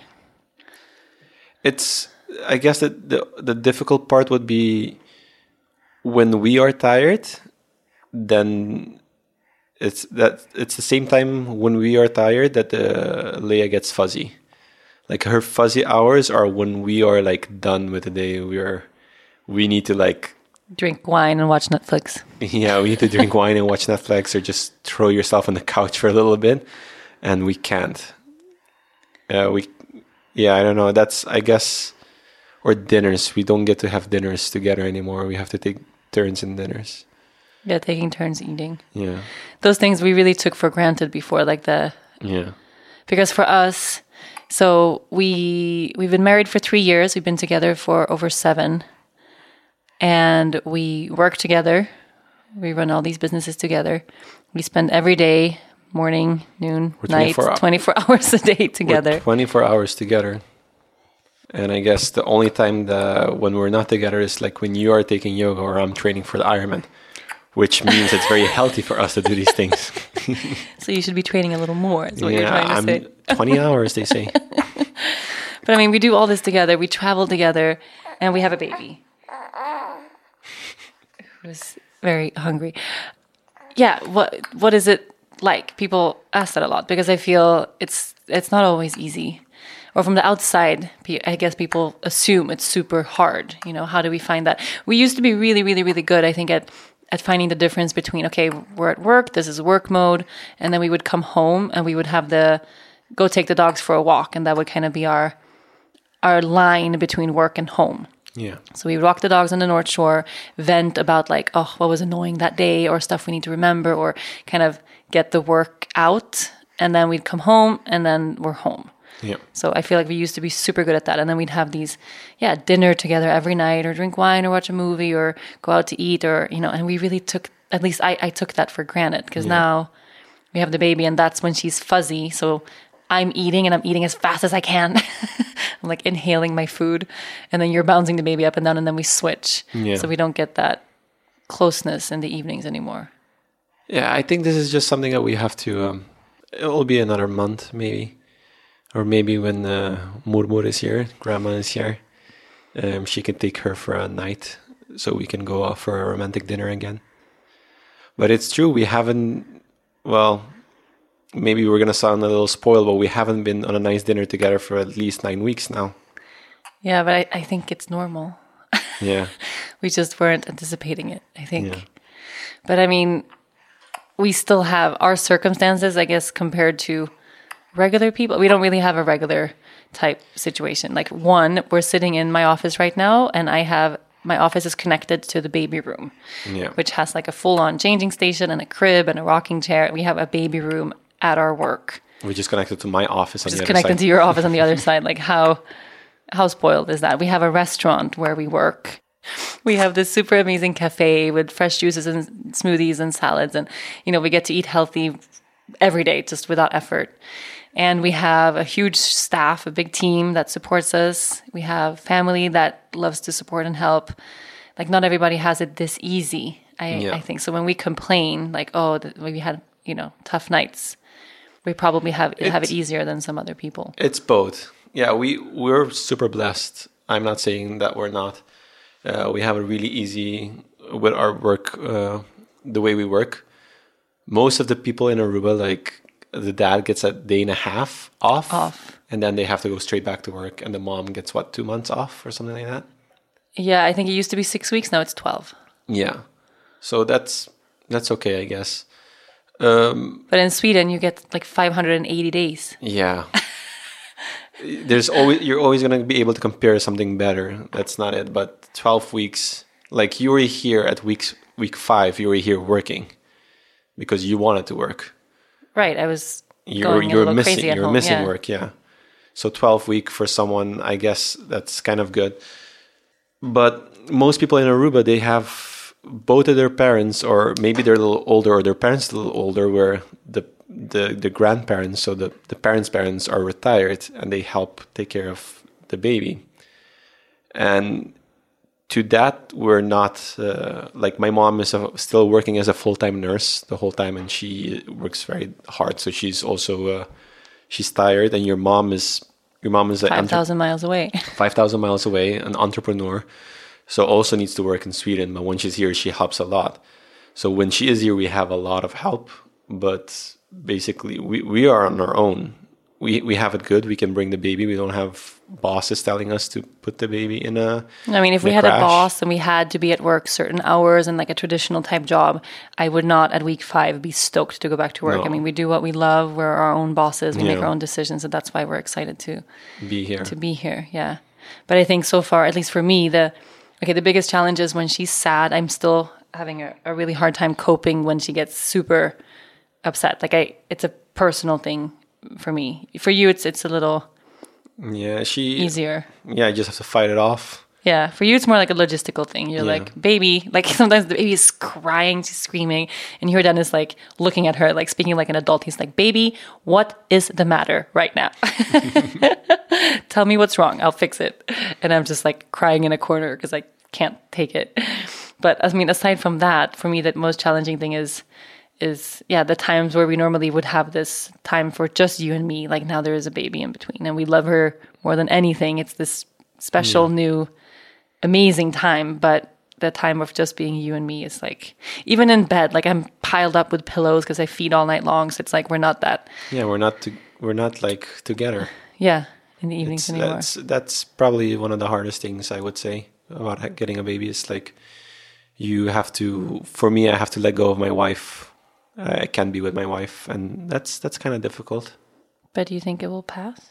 I guess that the difficult part would be when we are tired, then it's the same time when we are tired that Leia gets fuzzy. Like her fuzzy hours are when we are like done with the day. We need to like drink wine and watch Netflix. Yeah, we need to drink wine and watch Netflix, or just throw yourself on the couch for a little bit, and we can't. I don't know. That's, I guess, or dinners. We don't get to have dinners together anymore. We have to take turns in dinners. Yeah, taking turns eating. Yeah. Those things we really took for granted before, because for us, so we've been married for 3 years. We've been together for over 7. and we work together. We run all these businesses together. We spend every day, morning, noon, night, 24 hours a day together. We're 24 hours together. And I guess the only time when we're not together is like when you are taking yoga or I'm training for the Ironman, which means it's very healthy for us to do these things. So you should be training a little more, is what you're trying to say. 20 hours, they say. But I mean, we do all this together. We travel together, and we have a baby who's very hungry. Yeah, what is it like? People ask that a lot because I feel it's not always easy. Or from the outside, I guess people assume it's super hard. You know, how do we find that? We used to be really, really, really good, I think, at finding the difference between, okay, we're at work, this is work mode, and then we would come home and we would have go take the dogs for a walk, and that would kind of be our line between work and home. Yeah. So we would walk the dogs on the North Shore, vent about like, oh, what was annoying that day, or stuff we need to remember, or kind of get the work out, and then we'd come home, and then we're home. Yeah. So I feel like we used to be super good at that. And then we'd have these, dinner together every night, or drink wine, or watch a movie, or go out to eat, or, and we really took, at least I took that for granted, because now we have the baby and that's when she's fuzzy. So I'm eating and I'm eating as fast as I can. I'm like inhaling my food, and then you're bouncing the baby up and down, and then we switch. Yeah. So we don't get that closeness in the evenings anymore. Yeah, I think this is just something that we have to, it'll be another month maybe. Or maybe when Murmur is here, Grandma is here, she can take her for a night so we can go off for a romantic dinner again. But it's true, we haven't, well, maybe we're going to sound a little spoiled, but we haven't been on a nice dinner together for at least 9 weeks now. Yeah, but I think it's normal. Yeah. We just weren't anticipating it, I think. Yeah. But I mean, we still have our circumstances, I guess, compared to regular people. We don't really have a regular type situation. Like, one, we're sitting in my office right now, and my office is connected to the baby room, which has like a full-on changing station and a crib and a rocking chair. We have a baby room at our work, which is connected to my office on the other side. Just connected to your office on the other side. Like, how spoiled is that? We have a restaurant where we work. We have this super amazing cafe with fresh juices and smoothies and salads, and we get to eat healthy every day, just without effort. And we have a huge staff, a big team that supports us. We have family that loves to support and help. Like, not everybody has it this easy, I think. So when we complain, like, oh, we had, tough nights, we probably have it easier than some other people. It's both. Yeah, we're super blessed. I'm not saying that we're not. We have it really easy with our work, the way we work. Most of the people in Aruba, like, the dad gets a day and a half off, and then they have to go straight back to work, and the mom gets 2 months off or something like that. Yeah, I think it used to be 6 weeks, now it's 12. Yeah, so that's okay, I guess. But in Sweden you get like 580 days. Yeah. You're always going to be able to compare something better. That's not it. But 12 weeks, like, you were here at week 5, you were here working because you wanted to work. Right, I was going a little crazy at home. You're missing work, yeah. So 12-week for someone, I guess that's kind of good. But most people in Aruba, they have both of their parents, or maybe they're a little older, or their parents a little older, where the grandparents, so the parents are retired, and they help take care of the baby. And to that, we're not, like, my mom is still working as a full-time nurse the whole time, and she works very hard. So she's also, she's tired, and your mom is 5,000 miles away. 5,000 miles away, an entrepreneur. So also needs to work in Sweden, but when she's here, she helps a lot. So when she is here, we have a lot of help, but basically we are on our own. We have it good. We can bring the baby. We don't have bosses telling us to put the baby in a I mean, if we had a boss and we had to be at work certain hours and like a traditional type job, I would not at week 5 be stoked to go back to work. No. I mean, we do what we love. We're our own bosses. We make our own decisions. And that's why we're excited to be here. Yeah. But I think so far, at least for me, the biggest challenge is when she's sad. I'm still having a really hard time coping when she gets super upset. Like, it's a personal thing for me. For you, it's a little easier. Yeah, I just have to fight it off. Yeah, for you, it's more like a logistical thing. You're like, baby, like sometimes the baby is crying, she's screaming, and your dad is like looking at her, like speaking like an adult. He's like, baby, what is the matter right now? Tell me what's wrong. I'll fix it. And I'm just like crying in a corner because I can't take it. But I mean, aside from that, for me, the most challenging thing is the times where we normally would have this time for just you and me. Like now there is a baby in between and we love her more than anything. It's this special new amazing time, but the time of just being you and me is like, even in bed, like I'm piled up with pillows because I feed all night long. So it's like, we're not that. Yeah, we're not like together. Yeah, in the evenings anymore. That's probably one of the hardest things I would say about getting a baby. Is like, for me, I have to let go of my wife. I can't be with my wife, and that's kind of difficult. But do you think it will pass?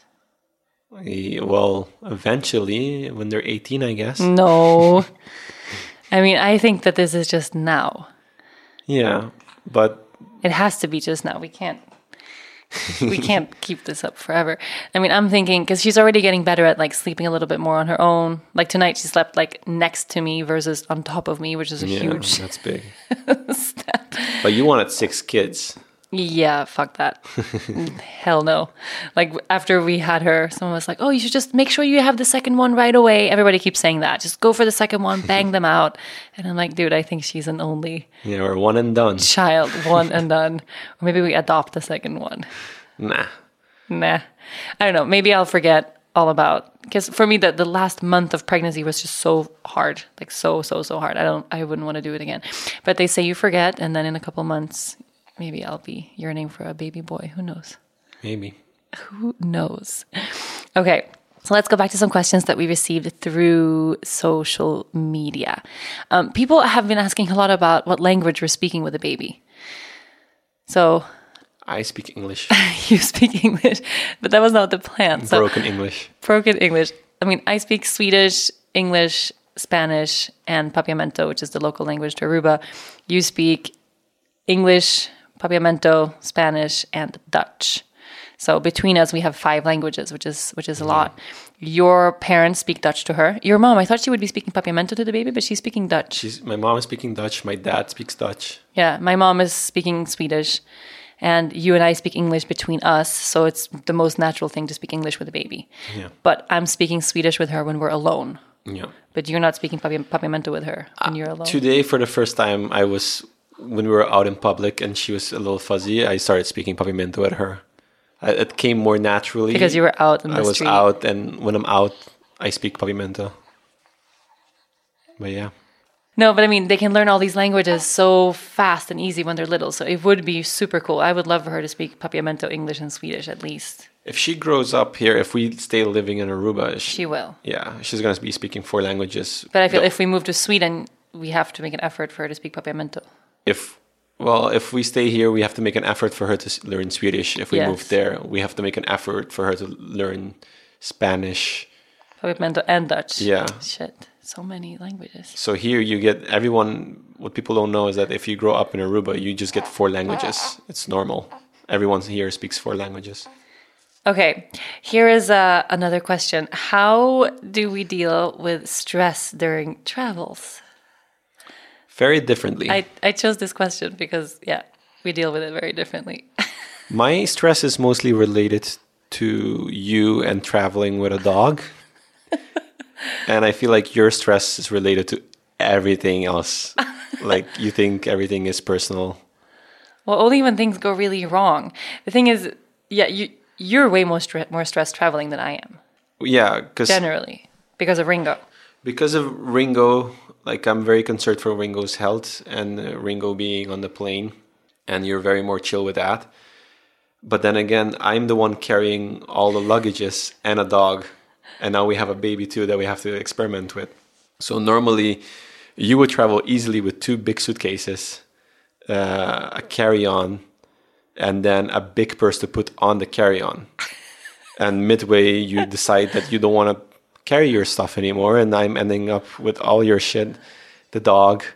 Well, eventually, when they're 18, I guess. No. I mean, I think that this is just now. Yeah, but... It has to be just now. We can't keep this up forever. I mean, I'm thinking, because she's already getting better at like sleeping a little bit more on her own. Like tonight, she slept like next to me versus on top of me, which is a huge that's big step. But you wanted 6 kids. Yeah, fuck that. Hell no. Like after we had her, someone was like, oh, you should just make sure you have the second one right away. Everybody keeps saying that. Just go for the second one, bang them out. And I'm like, dude, I think she's an only or one and done child, one and done. Or maybe we adopt the second one. Nah. I don't know. Maybe I'll forget all about, because for me, the last month of pregnancy was just so hard, like so hard. I wouldn't want to do it again. But they say you forget, and then in a couple months, maybe I'll be yearning for a baby boy. Who knows? Maybe. Who knows? Okay, so let's go back to some questions that we received through social media. People have been asking a lot about what language we're speaking with a baby. So... I speak English. You speak English, but that was not the plan. So, Broken English. I mean, I speak Swedish, English, Spanish, and Papiamento, which is the local language to Aruba. You speak English, Papiamento, Spanish, and Dutch. So between us, we have 5 languages, which is a lot. Your parents speak Dutch to her. Your mom, I thought she would be speaking Papiamento to the baby, but she's speaking Dutch. My mom is speaking Dutch. My dad speaks Dutch. Yeah, my mom is speaking Swedish. And you and I speak English between us, so it's the most natural thing to speak English with a baby. Yeah. But I'm speaking Swedish with her when we're alone. Yeah. But you're not speaking Papiamento with her when you're alone. Today, for the first time, when we were out in public and she was a little fuzzy, I started speaking Papiamento at her. It came more naturally. Because you were out in the street. I was out, and when I'm out, I speak Papiamento. But yeah. No, but I mean, they can learn all these languages so fast and easy when they're little. So it would be super cool. I would love for her to speak Papiamento, English, and Swedish at least. If she grows up here, if we stay living in Aruba... She will. Yeah, she's going to be speaking 4 languages. But I feel if we move to Sweden, we have to make an effort for her to speak Papiamento. If we stay here, we have to make an effort for her to learn Swedish. If we move there, we have to make an effort for her to learn Spanish. Papiamento and Dutch. Yeah. Shit. So many languages. So here you get what people don't know is that if you grow up in Aruba, you just get 4 languages. It's normal. Everyone here speaks 4 languages. Okay, here is another question. How do we deal with stress during travels? Very differently. I chose this question because, we deal with it very differently. My stress is mostly related to you and traveling with a dog. And I feel like your stress is related to everything else. Like you think everything is personal. Well, only when things go really wrong. The thing is, you're way more stressed traveling than I am. Yeah, generally because of Ringo. Because of Ringo, like I'm very concerned for Ringo's health and Ringo being on the plane, and you're very more chill with that. But then again, I'm the one carrying all the luggages and a dog. And now we have a baby too that we have to experiment with. So normally you would travel easily with 2 big suitcases, a carry-on, and then a big purse to put on the carry-on. And midway you decide that you don't want to carry your stuff anymore, and I'm ending up with all your shit, the dog.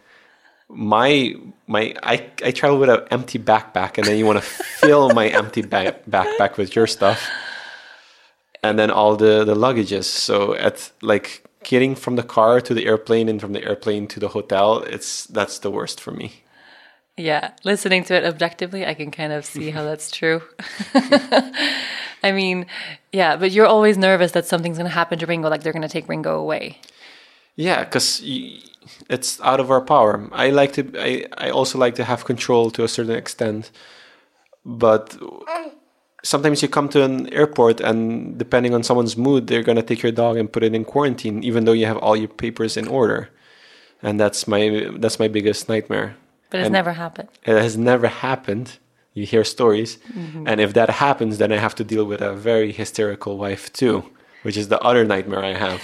I travel with an empty backpack, and then you want to fill my empty backpack with your stuff. And then all the luggages. So getting from the car to the airplane and from the airplane to the hotel, that's the worst for me. Yeah, listening to it objectively, I can kind of see how that's true. I mean, yeah, but you're always nervous that something's going to happen to Ringo, like they're going to take Ringo away. Yeah, because it's out of our power. I also like to have control to a certain extent, but sometimes you come to an airport and depending on someone's mood, they're going to take your dog and put it in quarantine, even though you have all your papers in order. And that's my biggest nightmare. But it's never happened. It has never happened. You hear stories. Mm-hmm. And if that happens, then I have to deal with a very hysterical wife too, which is the other nightmare I have.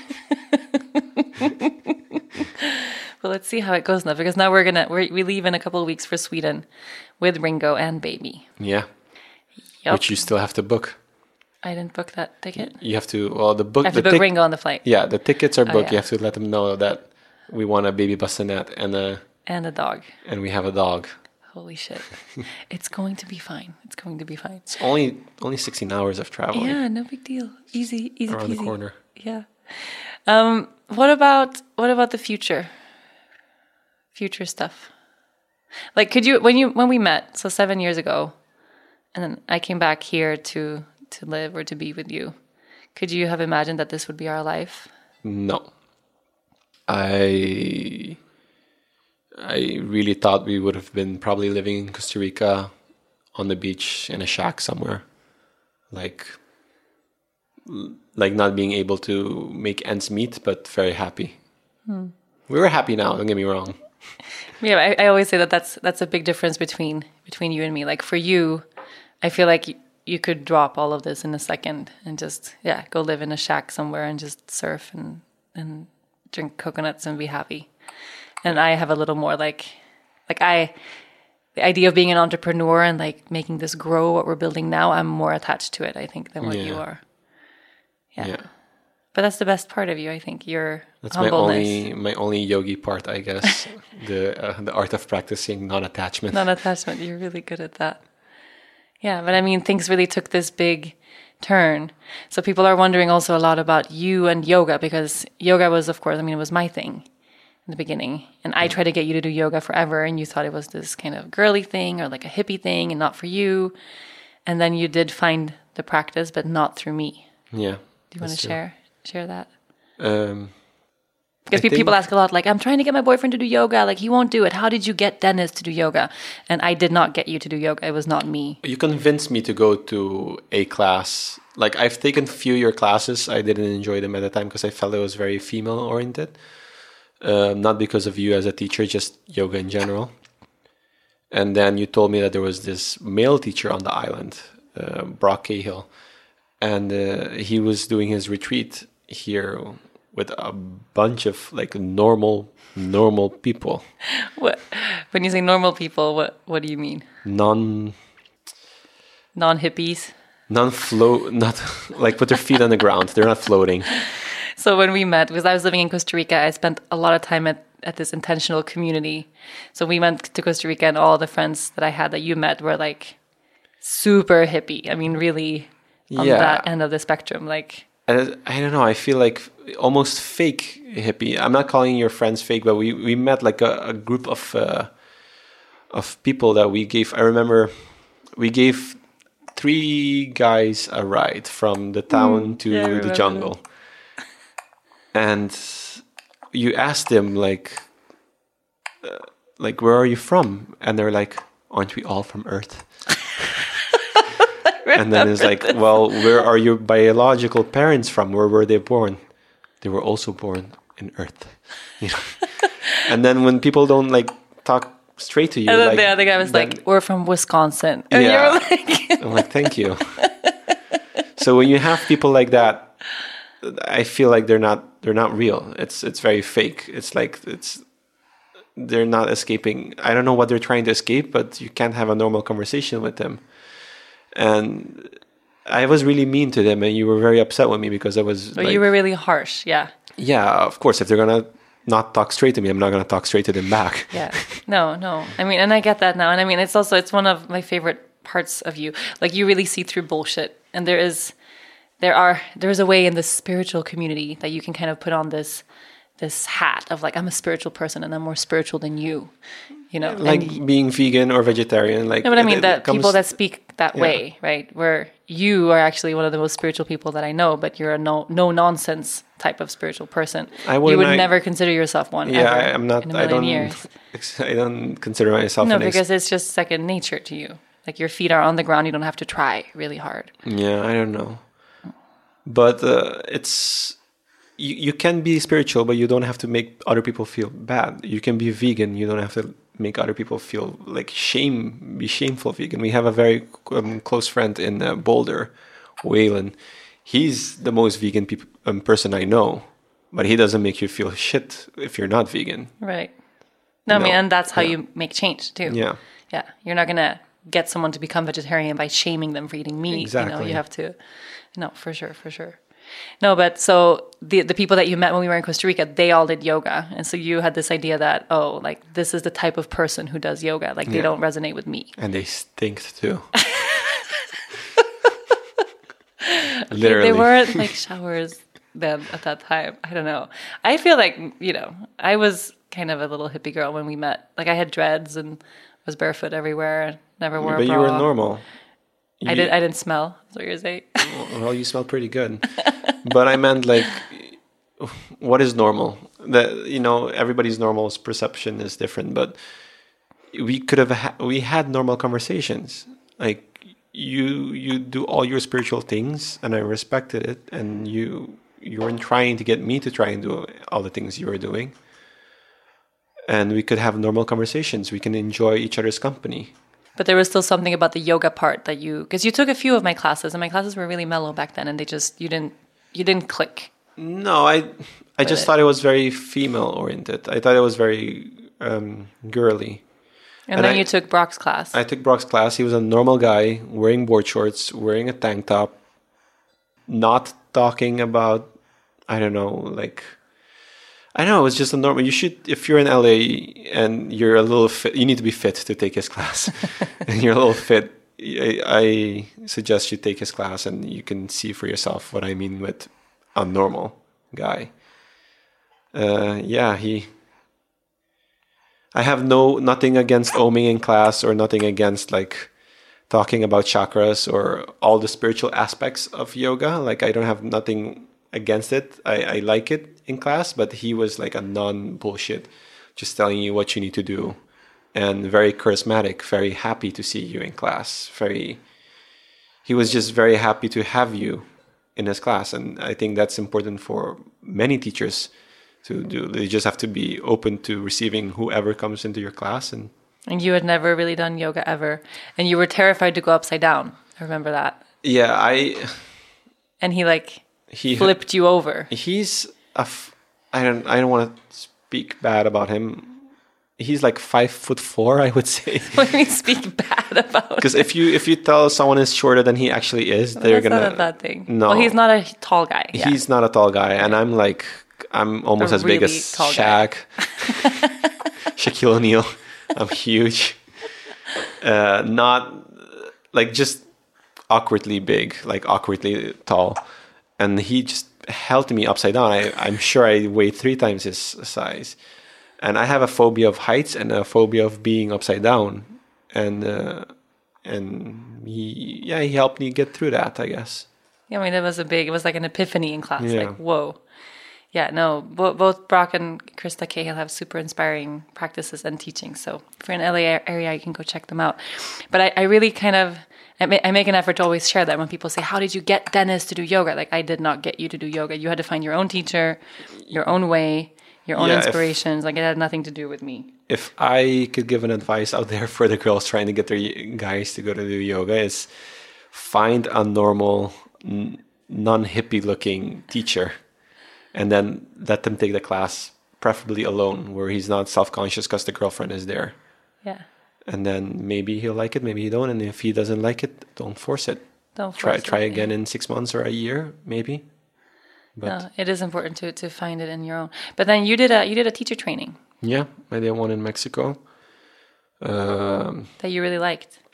Well, let's see how it goes now, because now we leave in a couple of weeks for Sweden with Ringo and baby. Yeah. Yep. Which you still have to book. I didn't book that ticket. You have to, well, I have to book Ringo on the flight. Yeah, the tickets are booked. Yeah. You have to let them know that we want a baby bassinet and a dog. And we have a dog. Holy shit. It's going to be fine. It's going to be fine. It's only 16 hours of travel. Yeah, no big deal. Easy around peasy. The corner. Yeah. What about the future? Future stuff. Like, could you when we met, so 7 years ago, and then I came back here to live or to be with you, could you have imagined that this would be our life? No. I really thought we would have been probably living in Costa Rica on the beach in a shack somewhere. Like not being able to make ends meet, but very happy. We were happy now, don't get me wrong. Yeah, I always say that's a big difference between you and me. Like for you, I feel like you could drop all of this in a second and just go live in a shack somewhere and just surf and drink coconuts and be happy. And I have a little more the idea of being an entrepreneur and like making this grow what we're building now, I'm more attached to it, I think, than what you are. Yeah. But that's the best part of you, I think. That's humbleness. my only yogi part, I guess. the art of practicing non-attachment. Non-attachment. You're really good at that. Yeah, but I mean, things really took this big turn. So people are wondering also a lot about you and yoga, because yoga was, of course, it was my thing in the beginning. And I tried to get you to do yoga forever, and you thought it was this kind of girly thing or like a hippie thing and not for you. And then you did find the practice, but not through me. Yeah. Do you want to share that? Because people ask a lot, like, I'm trying to get my boyfriend to do yoga. Like, he won't do it. How did you get Dennis to do yoga? And I did not get you to do yoga. It was not me. You convinced me to go to a class. Like, I've taken a few of your classes. I didn't enjoy them at the time because I felt it was very female-oriented. Not because of you as a teacher, just yoga in general. And then you told me that there was this male teacher on the island, Brock Cahill. And he was doing his retreat here with a bunch of like normal people. What? When you say normal people, what do you mean? Non-hippies? Not like with their feet on the ground. They're not floating. So when we met, because I was living in Costa Rica, I spent a lot of time at this intentional community. So we went to Costa Rica, and all the friends that I had that you met were like super hippie. Really on that end of the spectrum. Like, I don't know. I feel like almost fake hippie. I'm not calling your friends fake, but we met like a group of people that we gave. I remember we gave 3 guys a ride from the town to the jungle, and you asked them like where are you from? And they're like, aren't we all from Earth? And then it's like, well, where are your biological parents from? Where were they born? They were also born in Earth. And then when people don't like talk straight to you, and then the other guy was like, we're from Wisconsin. And you were like, I'm like, thank you. So when you have people like that, I feel like they're not real. It's very fake. It's like they're not escaping. I don't know what they're trying to escape, but you can't have a normal conversation with them. And I was really mean to them, and you were very upset with me because I was. Well, you were really harsh, yeah. Yeah, of course. If they're gonna not talk straight to me, I'm not gonna talk straight to them back. Yeah, no. And I get that now. And it's one of my favorite parts of you. Like, you really see through bullshit, and there is there's a way in the spiritual community that you can kind of put on this hat of like, I'm a spiritual person and I'm more spiritual than you, you know, like being vegan or vegetarian. Like, no, but I mean that people that speak that way, right? Where you are actually one of the most spiritual people that I know, but you're a no nonsense type of spiritual person. You would never consider yourself one. Yeah, ever I'm not. In a million years. I don't consider myself. No, because it's just second nature to you. Like your feet are on the ground, you don't have to try really hard. Yeah, I don't know, but it's. You can be spiritual, but you don't have to make other people feel bad. You can be vegan. You don't have to make other people feel like be shameful vegan. We have a very close friend in Boulder, Waylon. He's the most vegan person I know, but he doesn't make you feel shit if you're not vegan. Right. No, I mean, and that's how you make change too. Yeah. Yeah. You're not going to get someone to become vegetarian by shaming them for eating meat. Exactly. You know, you have to, no, for sure. No, but so the people that you met when we were in Costa Rica, they all did yoga. And so you had this idea that, oh, like this is the type of person who does yoga. Like they don't resonate with me. And they stink too. Literally. They weren't like showers then at that time. I don't know. I feel like, you know, I was kind of a little hippie girl when we met. Like I had dreads and was barefoot everywhere. Never wore a bra. But you were normal. I didn't smell. That's what you're saying. Well, you smell pretty good. But I meant like, what is normal? Everybody's normal perception is different. But we had normal conversations. Like you do all your spiritual things, and I respected it. And you weren't trying to get me to try and do all the things you were doing. And we could have normal conversations. We can enjoy each other's company. But there was still something about the yoga part that because you took a few of my classes, and my classes were really mellow back then, and you didn't click. No, I just thought it was very female oriented. I thought it was very girly. And then you took Brock's class. I took Brock's class. He was a normal guy wearing board shorts, wearing a tank top, not talking about, I don't know, it was just a normal. You should, if you're in LA and you're a little fit, you need to be fit to take his class. And you're a little fit, I suggest you take his class, and you can see for yourself what I mean with a normal guy. I have nothing against oming in class, or nothing against like talking about chakras or all the spiritual aspects of yoga. Like I don't have nothing against it. I like it in class, but he was like a non-bullshit, just telling you what you need to do, and very charismatic, very happy to see you in class. He was just very happy to have you in his class, and I think that's important for many teachers to do. They just have to be open to receiving whoever comes into your class. And you had never really done yoga ever, and you were terrified to go upside down. I remember that. Yeah, and he flipped you over. He's I don't want to speak bad about him. He's like 5'4", I would say. What do you mean speak bad about? Because if you tell someone is shorter than he actually is, they're gonna. That's not a bad thing. No, well, he's not a tall guy. Yeah. He's not a tall guy, and I'm almost as big as Shaq, Shaquille O'Neal. I'm huge. Not like just awkwardly big, like awkwardly tall, and he just held me upside down. I'm sure I weighed 3 times his size. And I have a phobia of heights and a phobia of being upside down. And he helped me get through that, I guess. Yeah, I mean, it was like an epiphany in class. Yeah. Like, whoa. Yeah, no, both Brock and Krista Cahill have super inspiring practices and teaching. So if you're in the LA area, you can go check them out. But I really I make an effort to always share that when people say, how did you get Dennis to do yoga? Like, I did not get you to do yoga. You had to find your own teacher, your own way, your own inspirations. Like, it had nothing to do with me. If I could give an advice out there for the girls trying to get their guys to go to do yoga, is find a normal, non-hippie looking teacher, and then let them take the class, preferably alone, where he's not self-conscious because the girlfriend is there. Yeah. And then maybe he'll like it, maybe he don't. And if he doesn't like it, don't force it. Try again in 6 months or a year, maybe. But no, it is important to find it in your own. But then you did a teacher training. Yeah, I did one in Mexico. That you really liked.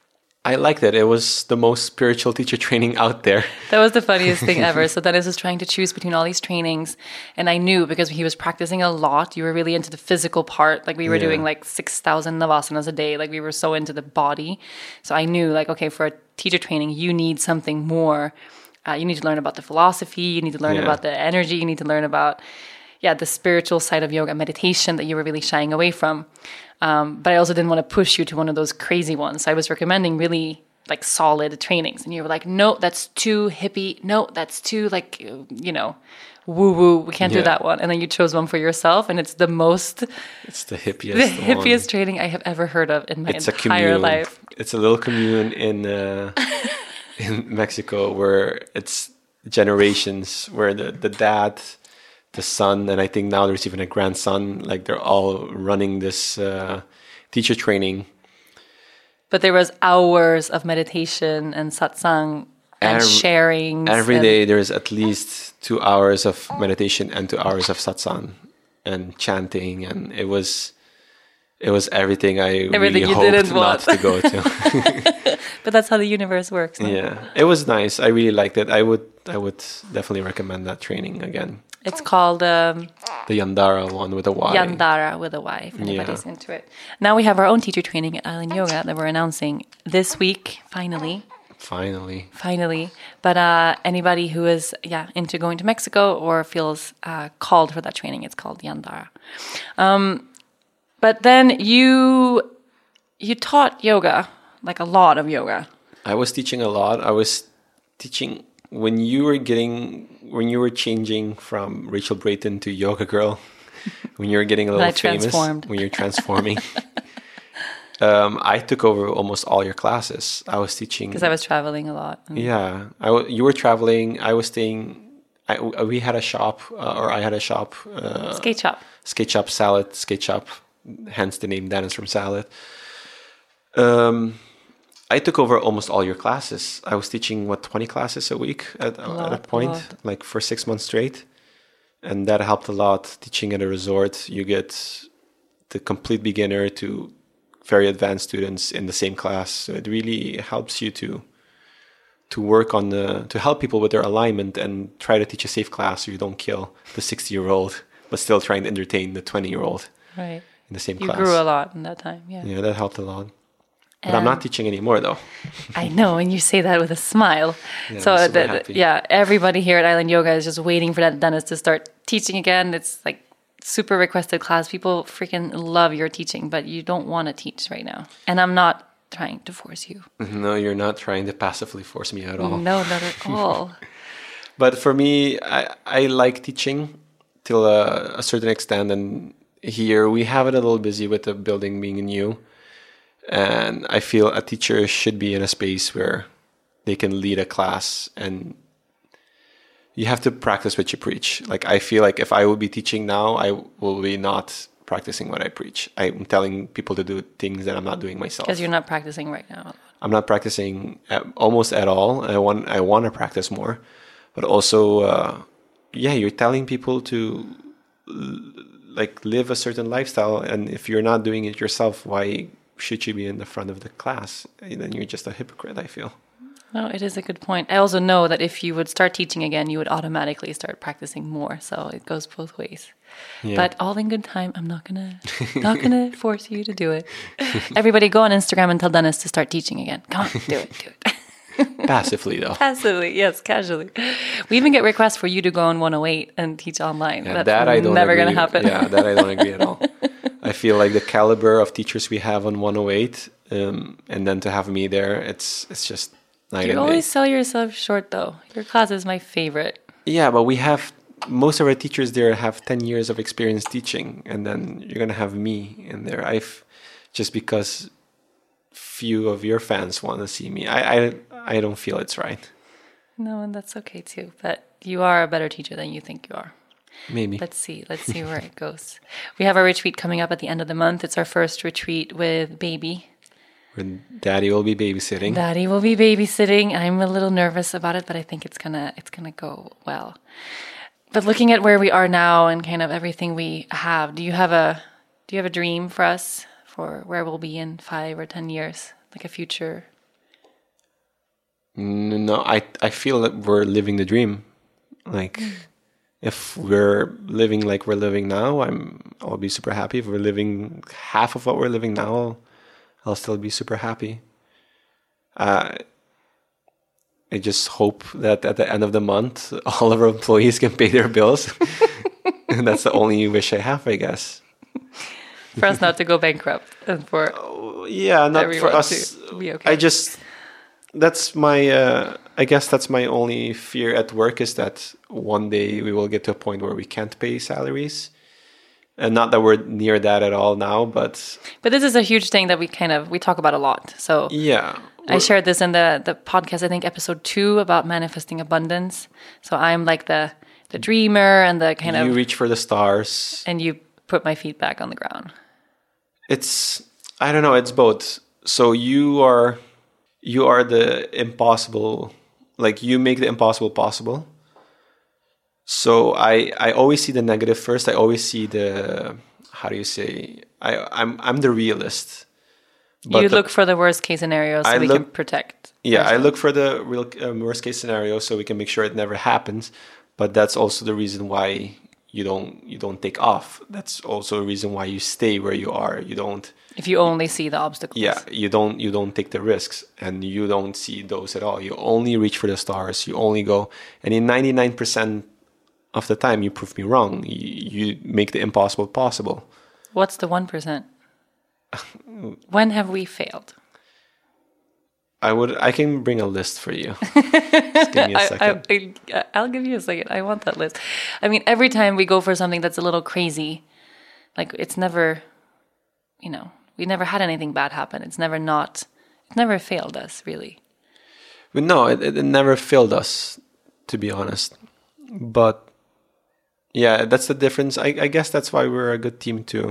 I liked it. It was the most spiritual teacher training out there. That was the funniest thing ever. So Dennis was trying to choose between all these trainings. And I knew because he was practicing a lot, you were really into the physical part. Like we were doing like 6,000 navasanas a day. Like we were so into the body. So I knew like, okay, for a teacher training, you need something more. You need to learn about the philosophy. You need to learn about the energy. You need to learn about, the spiritual side of yoga, meditation that you were really shying away from. But I also didn't want to push you to one of those crazy ones. So I was recommending really like solid trainings. And you were like, no, that's too hippie. No, that's too like, woo-woo. We can't do that one. And then you chose one for yourself. And it's the most... It's the hippiest training I have ever heard of in my entire commune. life. It's a little commune in Mexico where it's generations, where the dad... the son, and I think now there's even a grandson, like they're all running this teacher training. But there was hours of meditation and satsang and sharing. Every day there's at least 2 hours of meditation and 2 hours of satsang and chanting, and it was everything I really hoped not to go to. But that's how the universe works. No? Yeah, it was nice. I really liked it. I would definitely recommend that training again. It's called... the Yandara one with a Y. Yandara with a Y, if anybody's into it. Now we have our own teacher training at Island Yoga that we're announcing this week, finally. Finally. But anybody who is into going to Mexico or feels called for that training, it's called Yandara. But then you taught yoga, like a lot of yoga. I was teaching a lot. I was teaching... When you were changing from Rachel Brayton to Yoga Girl, when you were getting a little famous, when you're transforming, I took over almost all your classes. I was teaching because I was traveling a lot. Yeah, you were traveling. I was staying. We had a shop, or I had a shop. Skate shop. Skate shop, Salad. Skate shop. Hence the name Dennis from Salad. I took over almost all your classes. I was teaching, 20 classes a week at a point, like for 6 months straight. And that helped a lot. Teaching at a resort, you get the complete beginner to very advanced students in the same class. So it really helps you to work on to help people with their alignment and try to teach a safe class so you don't kill the 60-year-old, but still trying to entertain the 20-year-old. Right. In the same class. You grew a lot in that time, yeah. Yeah, that helped a lot. But I'm not teaching anymore, though. I know, and you say that with a smile. Yeah, so, happy. Everybody here at Island Yoga is just waiting for that Dennis to start teaching again. It's like super requested class. People freaking love your teaching, but you don't want to teach right now. And I'm not trying to force you. No, you're not trying to passively force me at all. No, not at all. But for me, I like teaching till a certain extent. And here we have it a little busy with the building being new. And I feel a teacher should be in a space where they can lead a class, and you have to practice what you preach. Like, I feel like if I would be teaching now, I will be not practicing what I preach. I'm telling people to do things that I'm not doing myself. Because you're not practicing right now. I'm not practicing almost at all. I want to practice more. But also, you're telling people to live a certain lifestyle. And if you're not doing it yourself, why should you be in the front of the class? And then you're just a hypocrite, I feel. No, it is a good point. I also know that if you would start teaching again, you would automatically start practicing more. So it goes both ways. Yeah. But all in good time, I'm not gonna force you to do it. Everybody go on Instagram and tell Dennis to start teaching again. Come on, do it. Passively, though. Passively, yes, casually. We even get requests for you to go on 108 and teach online. Yeah, that I don't never agree. Gonna happen. Yeah, that I don't agree at all. I feel like the caliber of teachers we have on 108, and then to have me there, it's just night and day. You always sell yourself short, though. Your class is my favorite. Yeah, but we have most of our teachers there have 10 years of experience teaching, and then you're gonna have me in there. Just because few of your fans want to see me, I don't feel it's right. No, and that's okay too. But you are a better teacher than you think you are. Maybe. Let's see where it goes. We have our retreat coming up at the end of the month. It's our first retreat with baby. Where Daddy will be babysitting. Daddy will be babysitting. I'm a little nervous about it, but I think it's gonna go well. But looking at where we are now and kind of everything we have, do you have a dream for us for where we'll be in 5 or 10 years, like a future No, I feel that we're living the dream. Like, if we're living like we're living now, I'll be super happy. If we're living half of what we're living now, I'll still be super happy. I just hope that at the end of the month, all of our employees can pay their bills. And that's the only wish I have, I guess. For us not to go bankrupt and for not for us. to be okay. That's my, I guess that's my only fear at work, is that one day we will get to a point where we can't pay salaries. And not that we're near that at all now, but this is a huge thing that we talk about a lot. So yeah. I shared this in the podcast, I think episode 2, about manifesting abundance. So I'm like the dreamer and the kind of... You reach for the stars. And you put my feet back on the ground. I don't know, it's both. So you are the impossible, like you make the impossible possible. So I always see the negative first. I always see the, how do you say, I'm the realist. But you look for the worst case scenario so we can protect. Yeah, ourselves. I look for the real worst case scenario so we can make sure it never happens. But that's also the reason why you don't take off. That's also a reason why you stay where you are. You don't. If you only see the obstacles. Yeah, you don't take the risks, and you don't see those at all. You only reach for the stars. You only go, and in 99% of the time, you prove me wrong. You make the impossible possible. What's the 1%? When have we failed? I can bring a list for you. Just give me a second. I'll give you a second. I want that list. I mean, every time we go for something that's a little crazy, like it's never, we never had anything bad happen. It never failed us, really. But no, it never failed us, to be honest. But yeah, that's the difference. I guess that's why we're a good team too.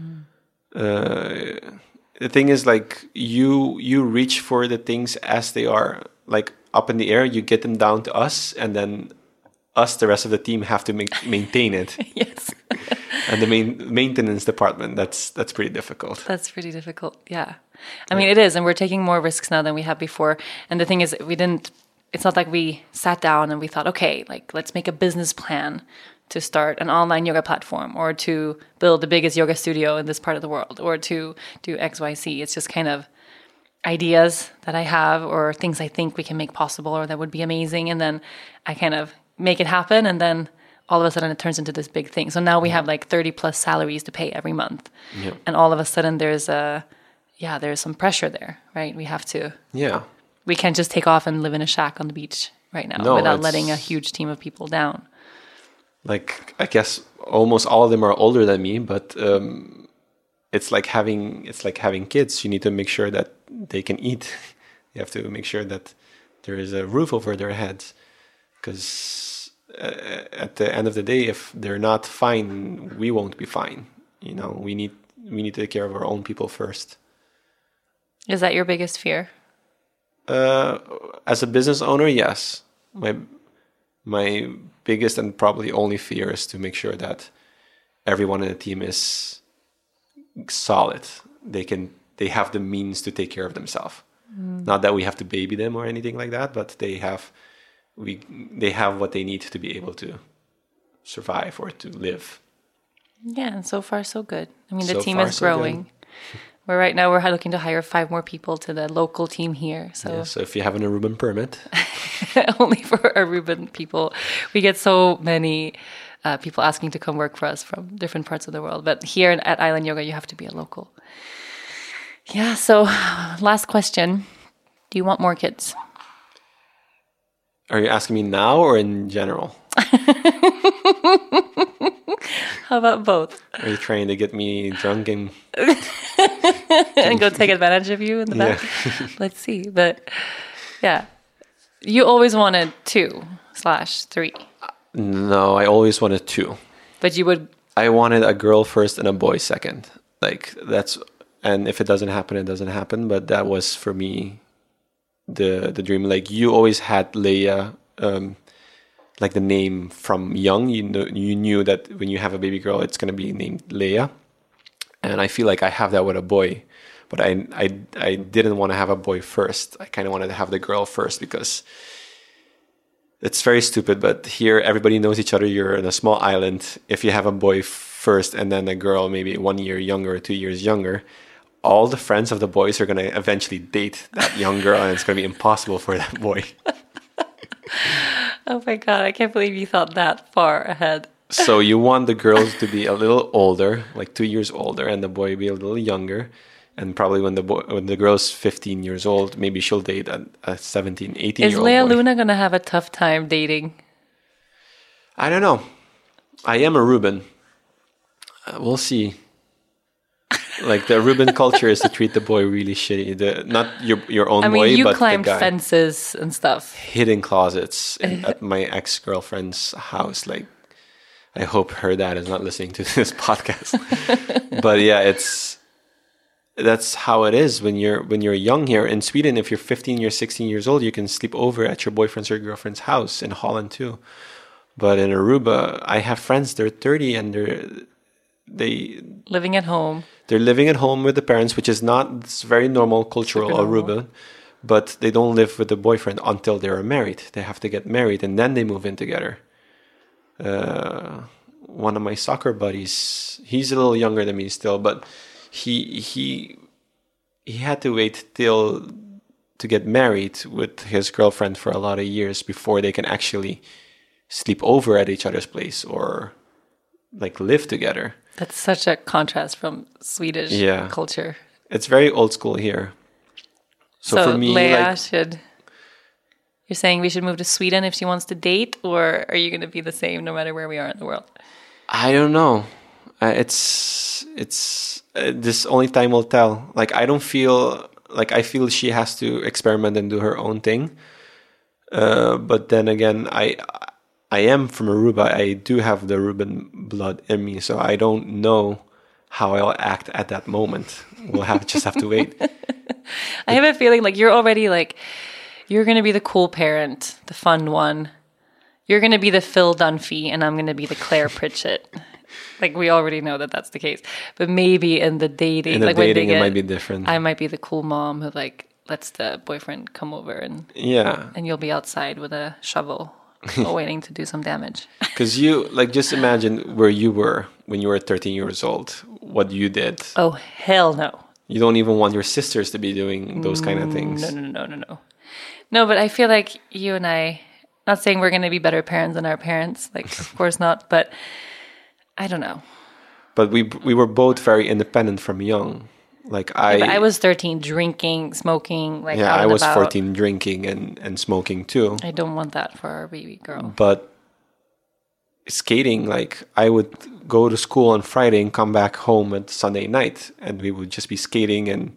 Mm-hmm. The thing is, like, you reach for the things as they are, like, up in the air. You get them down to us, and then us, the rest of the team, have to maintain it. Yes. And the maintenance department, that's pretty difficult. That's pretty difficult, yeah. I mean, it is, and we're taking more risks now than we have before. And the thing is, it's not like we sat down and we thought, okay, like, let's make a business plan to start an online yoga platform, or to build the biggest yoga studio in this part of the world, or to do XYZ. It's just kind of ideas that I have, or things I think we can make possible, or that would be amazing. And then I kind of make it happen. And then all of a sudden it turns into this big thing. So now we have like 30 plus salaries to pay every month. Yeah. And all of a sudden there's some pressure there, right? We have to, we can't just take off and live in a shack on the beach right now without letting a huge team of people down. Like, I guess almost all of them are older than me, but it's like having kids. You need to make sure that they can eat. You have to make sure that there is a roof over their heads, because at the end of the day, if they're not fine, we won't be fine. We need to take care of our own people first. Is that your biggest fear? As a business owner, yes. My biggest and probably only fear is to make sure that everyone in the team is solid. They have the means to take care of themselves. Not that we have to baby them or anything like that, but they have what they need to be able to survive or to live. Yeah, and so far so good. I mean, the team is growing. Right now we're looking to hire 5 more people to the local team here. So if you have an Aruban permit. Only for Aruban people. We get so many people asking to come work for us from different parts of the world. But here at Island Yoga, you have to be a local. Yeah, so last question. Do you want more kids? Are you asking me now or in general? How about both? Are you trying to get me drunk and go take advantage of you in the back? Yeah. Let's see. But yeah, you always wanted 2/3. No, I always wanted 2. But you would. I wanted a girl first and a boy second. Like, and if it doesn't happen, it doesn't happen. But that was for me the dream. Like, you always had Leia. Like the name from young, you knew that when you have a baby girl, it's going to be named Leia. And I feel like I have that with a boy. But I didn't want to have a boy first. I kind of wanted to have the girl first because it's very stupid. But here, everybody knows each other. You're in a small island. If you have a boy first and then a girl maybe 1 year younger or 2 years younger, all the friends of the boys are going to eventually date that young girl, and it's going to be impossible for that boy. Oh my God, I can't believe you thought that far ahead. So you want the girls to be a little older, like 2 years older, and the boy be a little younger. And probably when the girl's 15 years old, maybe she'll date a 17, 18-year-old Is Lea boy. Luna going to have a tough time dating? I don't know. I am a Reuben. We'll see. Like the Reuben culture is to treat the boy really shitty. Not your own boy, you but climb the guy. fences and stuff. Hidden closets at my ex-girlfriend's house. Like, I hope her dad is not listening to this podcast. But yeah, that's how it is when you're young here in Sweden. If you're 15, you're 16 years old, you can sleep over at your boyfriend's or girlfriend's house. In Holland too. But in Aruba, I have friends. They're 30 and they Living at home. They're living at home with the parents, which is it's very normal cultural Aruba, but they don't live with the boyfriend until they are married. They have to get married and then they move in together. One of my soccer buddies, he's a little younger than me still, but he had to wait to get married with his girlfriend for a lot of years before they can actually sleep over at each other's place or like live together. That's such a contrast from Swedish culture. It's very old school here. So for me, Lea you're saying we should move to Sweden if she wants to date, or are you going to be the same no matter where we are in the world? I don't know. It's this only time will tell. Like I feel she has to experiment and do her own thing. But then again, I am from Aruba. I do have the Reuben blood in me, so I don't know how I'll act at that moment. We'll just have to wait. I have a feeling like you're already like, you're going to be the cool parent, the fun one. You're going to be the Phil Dunphy, and I'm going to be the Claire Pritchett. Like we already know that that's the case. But maybe in the dating, it might be different. I might be the cool mom who like lets the boyfriend come over and you'll be outside with a shovel. Waiting to do some damage. Because you, just imagine where you were when you were 13 years old, what you did. Oh, hell no. You don't even want your sisters to be doing those kind of things. No. No, but I feel like you and I, not saying we're going to be better parents than our parents, like, of course not, but I don't know. But we were both very independent from young. But I was 13, drinking, smoking, out I and was about. 14, drinking and smoking too. I don't want that for our baby girl. But skating, I would go to school on Friday and come back home at Sunday night, and we would just be skating and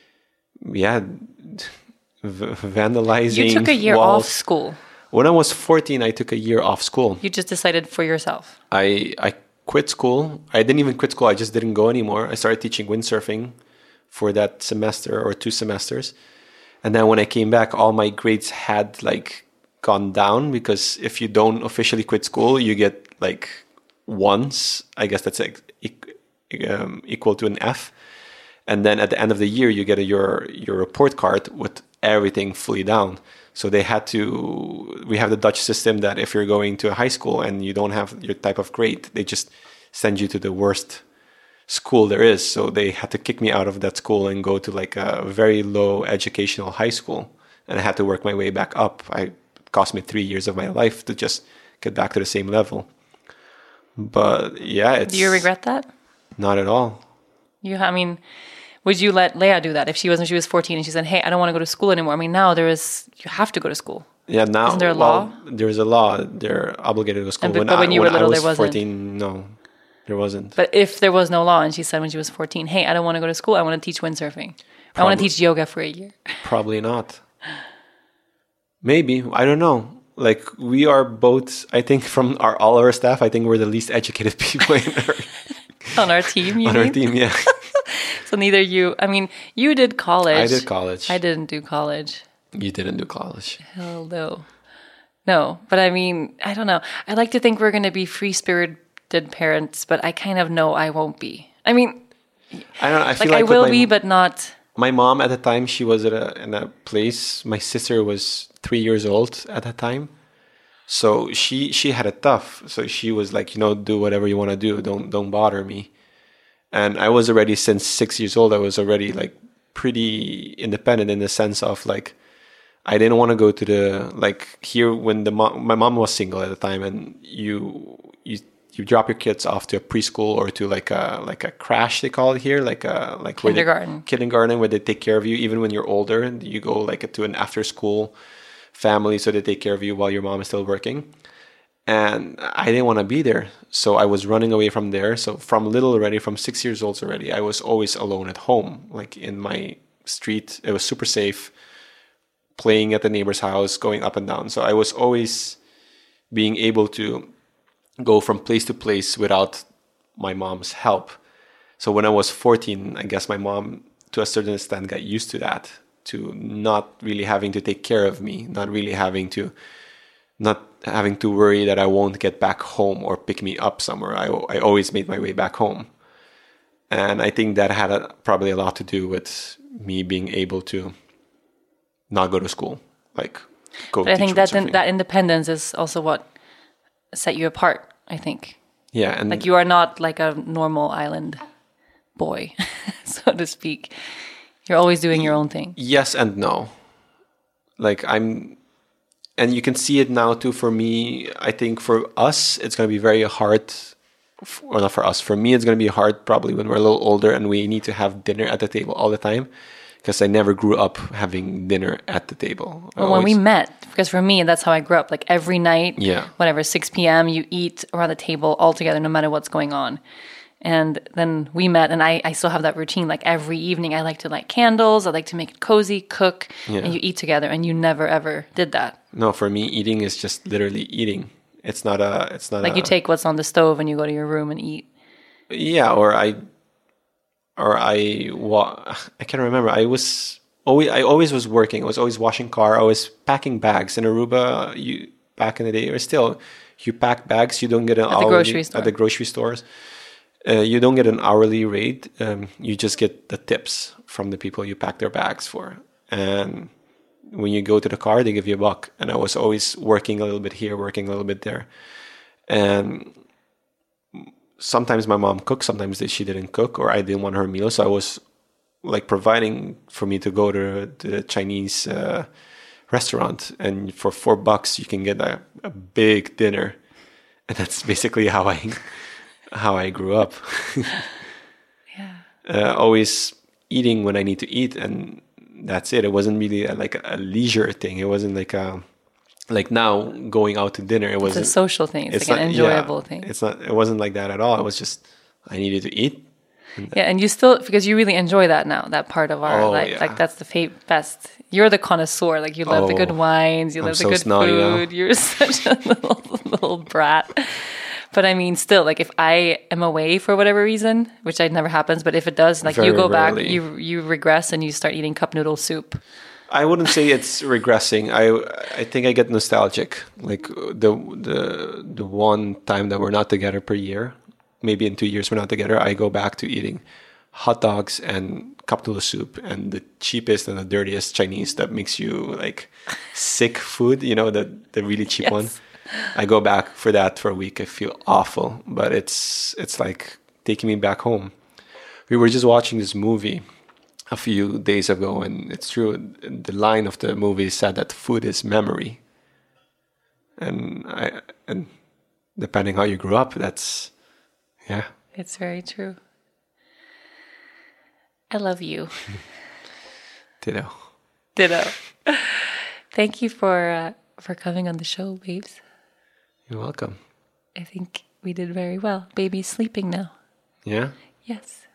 vandalizing. You took a year walls. off school. When I was 14, I took a year off school. You just decided for yourself. I quit school. I didn't even quit school. I just didn't go anymore. I started teaching windsurfing for that semester or 2 semesters. And then when I came back, all my grades had gone down, because if you don't officially quit school, you get ones. I guess that's equal to an F. And then at the end of the year, you get your report card with everything fully down. So we have the Dutch system that if you're going to a high school and you don't have your type of grade, they just send you to the worst school there is. So they had to kick me out of that school and go to a very low educational high school. And I had to work my way back up. It cost me 3 years of my life to just get back to the same level. But yeah, Do you regret that? Not at all. Would you let Lea do that when she was 14 and she said, hey, I don't want to go to school anymore? Now you have to go to school. Yeah, now. Isn't there a law? There's a law. They're obligated to go to school. But when you were little, there wasn't. 14, no, there wasn't. But if there was no law and she said when she was 14, hey, I don't want to go to school, I want to teach windsurfing. I want to teach yoga for a year. Probably not. Maybe. I don't know. We are both, I think from all our staff, I think we're the least educated people on our team, you mean? On our team, yeah. So neither you, you did college. I did college. I didn't do college. You didn't do college. Hell no. No, but I don't know. I like to think we're going to be free-spirited parents, but I kind of know I won't be. I don't know. I feel I will be, but not my mom at the time, she was in a place. My sister was 3 years old at that time. So she had it tough. So she was like, do whatever you want to do. Don't bother me. And I was already, since 6 years old, I was already like pretty independent in the sense of like, I didn't want to go to the, like here when my mom was single at the time, and you drop your kids off to a preschool or to like a crash, they call it here, like kindergarten where they take care of you even when you're older. And you go like to an after school family, so they take care of you while your mom is still working. And I didn't want to be there, so I was running away from there. So from 6 years old already, I was always alone at home, like in my street. It was super safe, playing at the neighbor's house, going up and down. So I was always being able to go from place to place without my mom's help. So when I was 14, I guess my mom, to a certain extent, got used to that, to not really having to take care of me, not having to worry that I won't get back home or pick me up somewhere. I always made my way back home. And I think that had probably a lot to do with me being able to not go to school, like go. But I think that independence is also what set you apart, I think. Yeah. And like you are not like a normal island boy, so to speak. You're always doing your own thing. Yes and no. Like and you can see it now too. For me, I think for us, it's going to be very hard. Or not for us. For me, it's going to be hard probably when we're a little older and we need to have dinner at the table all the time. Because I never grew up having dinner at the table. Well, when we met, because for me, that's how I grew up. Like every night, yeah, whatever, 6 p.m., you eat around the table all together, no matter what's going on. And then we met, and I still have that routine. Like every evening, I like to light candles. I like to make it cozy, cook, and you eat together. And you never ever did that. No, for me, eating is just literally eating. It's not like you take what's on the stove and you go to your room and eat. Yeah, I can't remember. I always was working. I was always washing car. I was packing bags in Aruba. Back in the day, or still, you pack bags. You don't get an hourly at the grocery stores. You don't get an hourly rate. You just get the tips from the people you pack their bags for. And when you go to the car, they give you $1. And I was always working a little bit here, working a little bit there. And sometimes my mom cooked, sometimes she didn't cook, or I didn't want her meal. So I was like providing for me to go to the Chinese restaurant. And for $4, you can get a big dinner. And that's basically how I grew up. Yeah. Always eating when I need to eat, and that's it. It wasn't really like a leisure thing. It wasn't like now going out to dinner. It's a social thing. It's like an enjoyable thing. It wasn't like that at all. It was just I needed to eat. And you still, because you really enjoy that now, that part of our life. Yeah. Like that's the best. You're the connoisseur. Like you love the good wines. You love the good food. You're such a little brat. But I mean, still, like if I am away for whatever reason, which never happens, but if it does, like you go back, you regress and you start eating cup noodle soup. I wouldn't say it's regressing. I think I get nostalgic. Like the one time that we're not together per year, maybe in 2 years we're not together, I go back to eating hot dogs and cup noodle soup and the cheapest and the dirtiest Chinese that makes you like sick food, the really cheap one. I go back for that for a week. I feel awful, but it's like taking me back home. We were just watching this movie a few days ago, and it's true. The line of the movie said that food is memory, and depending how you grew up, that's it's very true. I love you. Ditto. Thank you for coming on the show, babes. You're welcome. I think we did very well. Baby's sleeping now. Yeah? Yes.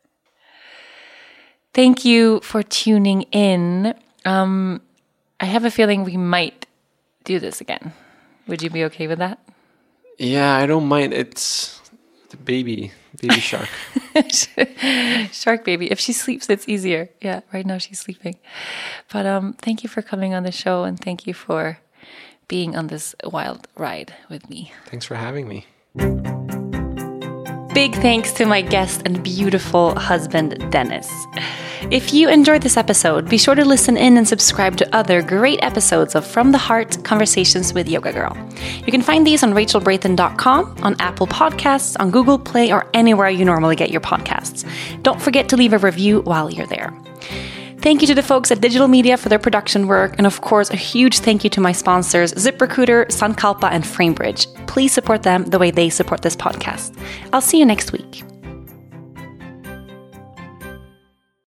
Thank you for tuning in. I have a feeling we might do this again. Would you be okay with that? Yeah, I don't mind. It's the baby shark. Shark baby. If she sleeps, it's easier. Yeah, right now she's sleeping. But thank you for coming on the show, and thank you for being on this wild ride with me. Thanks for having me. Big thanks to my guest and beautiful husband, Dennis. If you enjoyed this episode, be sure to listen in and subscribe to other great episodes of From the Heart Conversations with Yoga Girl. You can find these on rachelbraithen.com, on Apple Podcasts, on Google Play, or anywhere you normally get your podcasts. Don't forget to leave a review while you're there. Thank you to the folks at Digital Media for their production work, and of course, a huge thank you to my sponsors, ZipRecruiter, Sankalpa, and Framebridge. Please support them the way they support this podcast. I'll see you next week.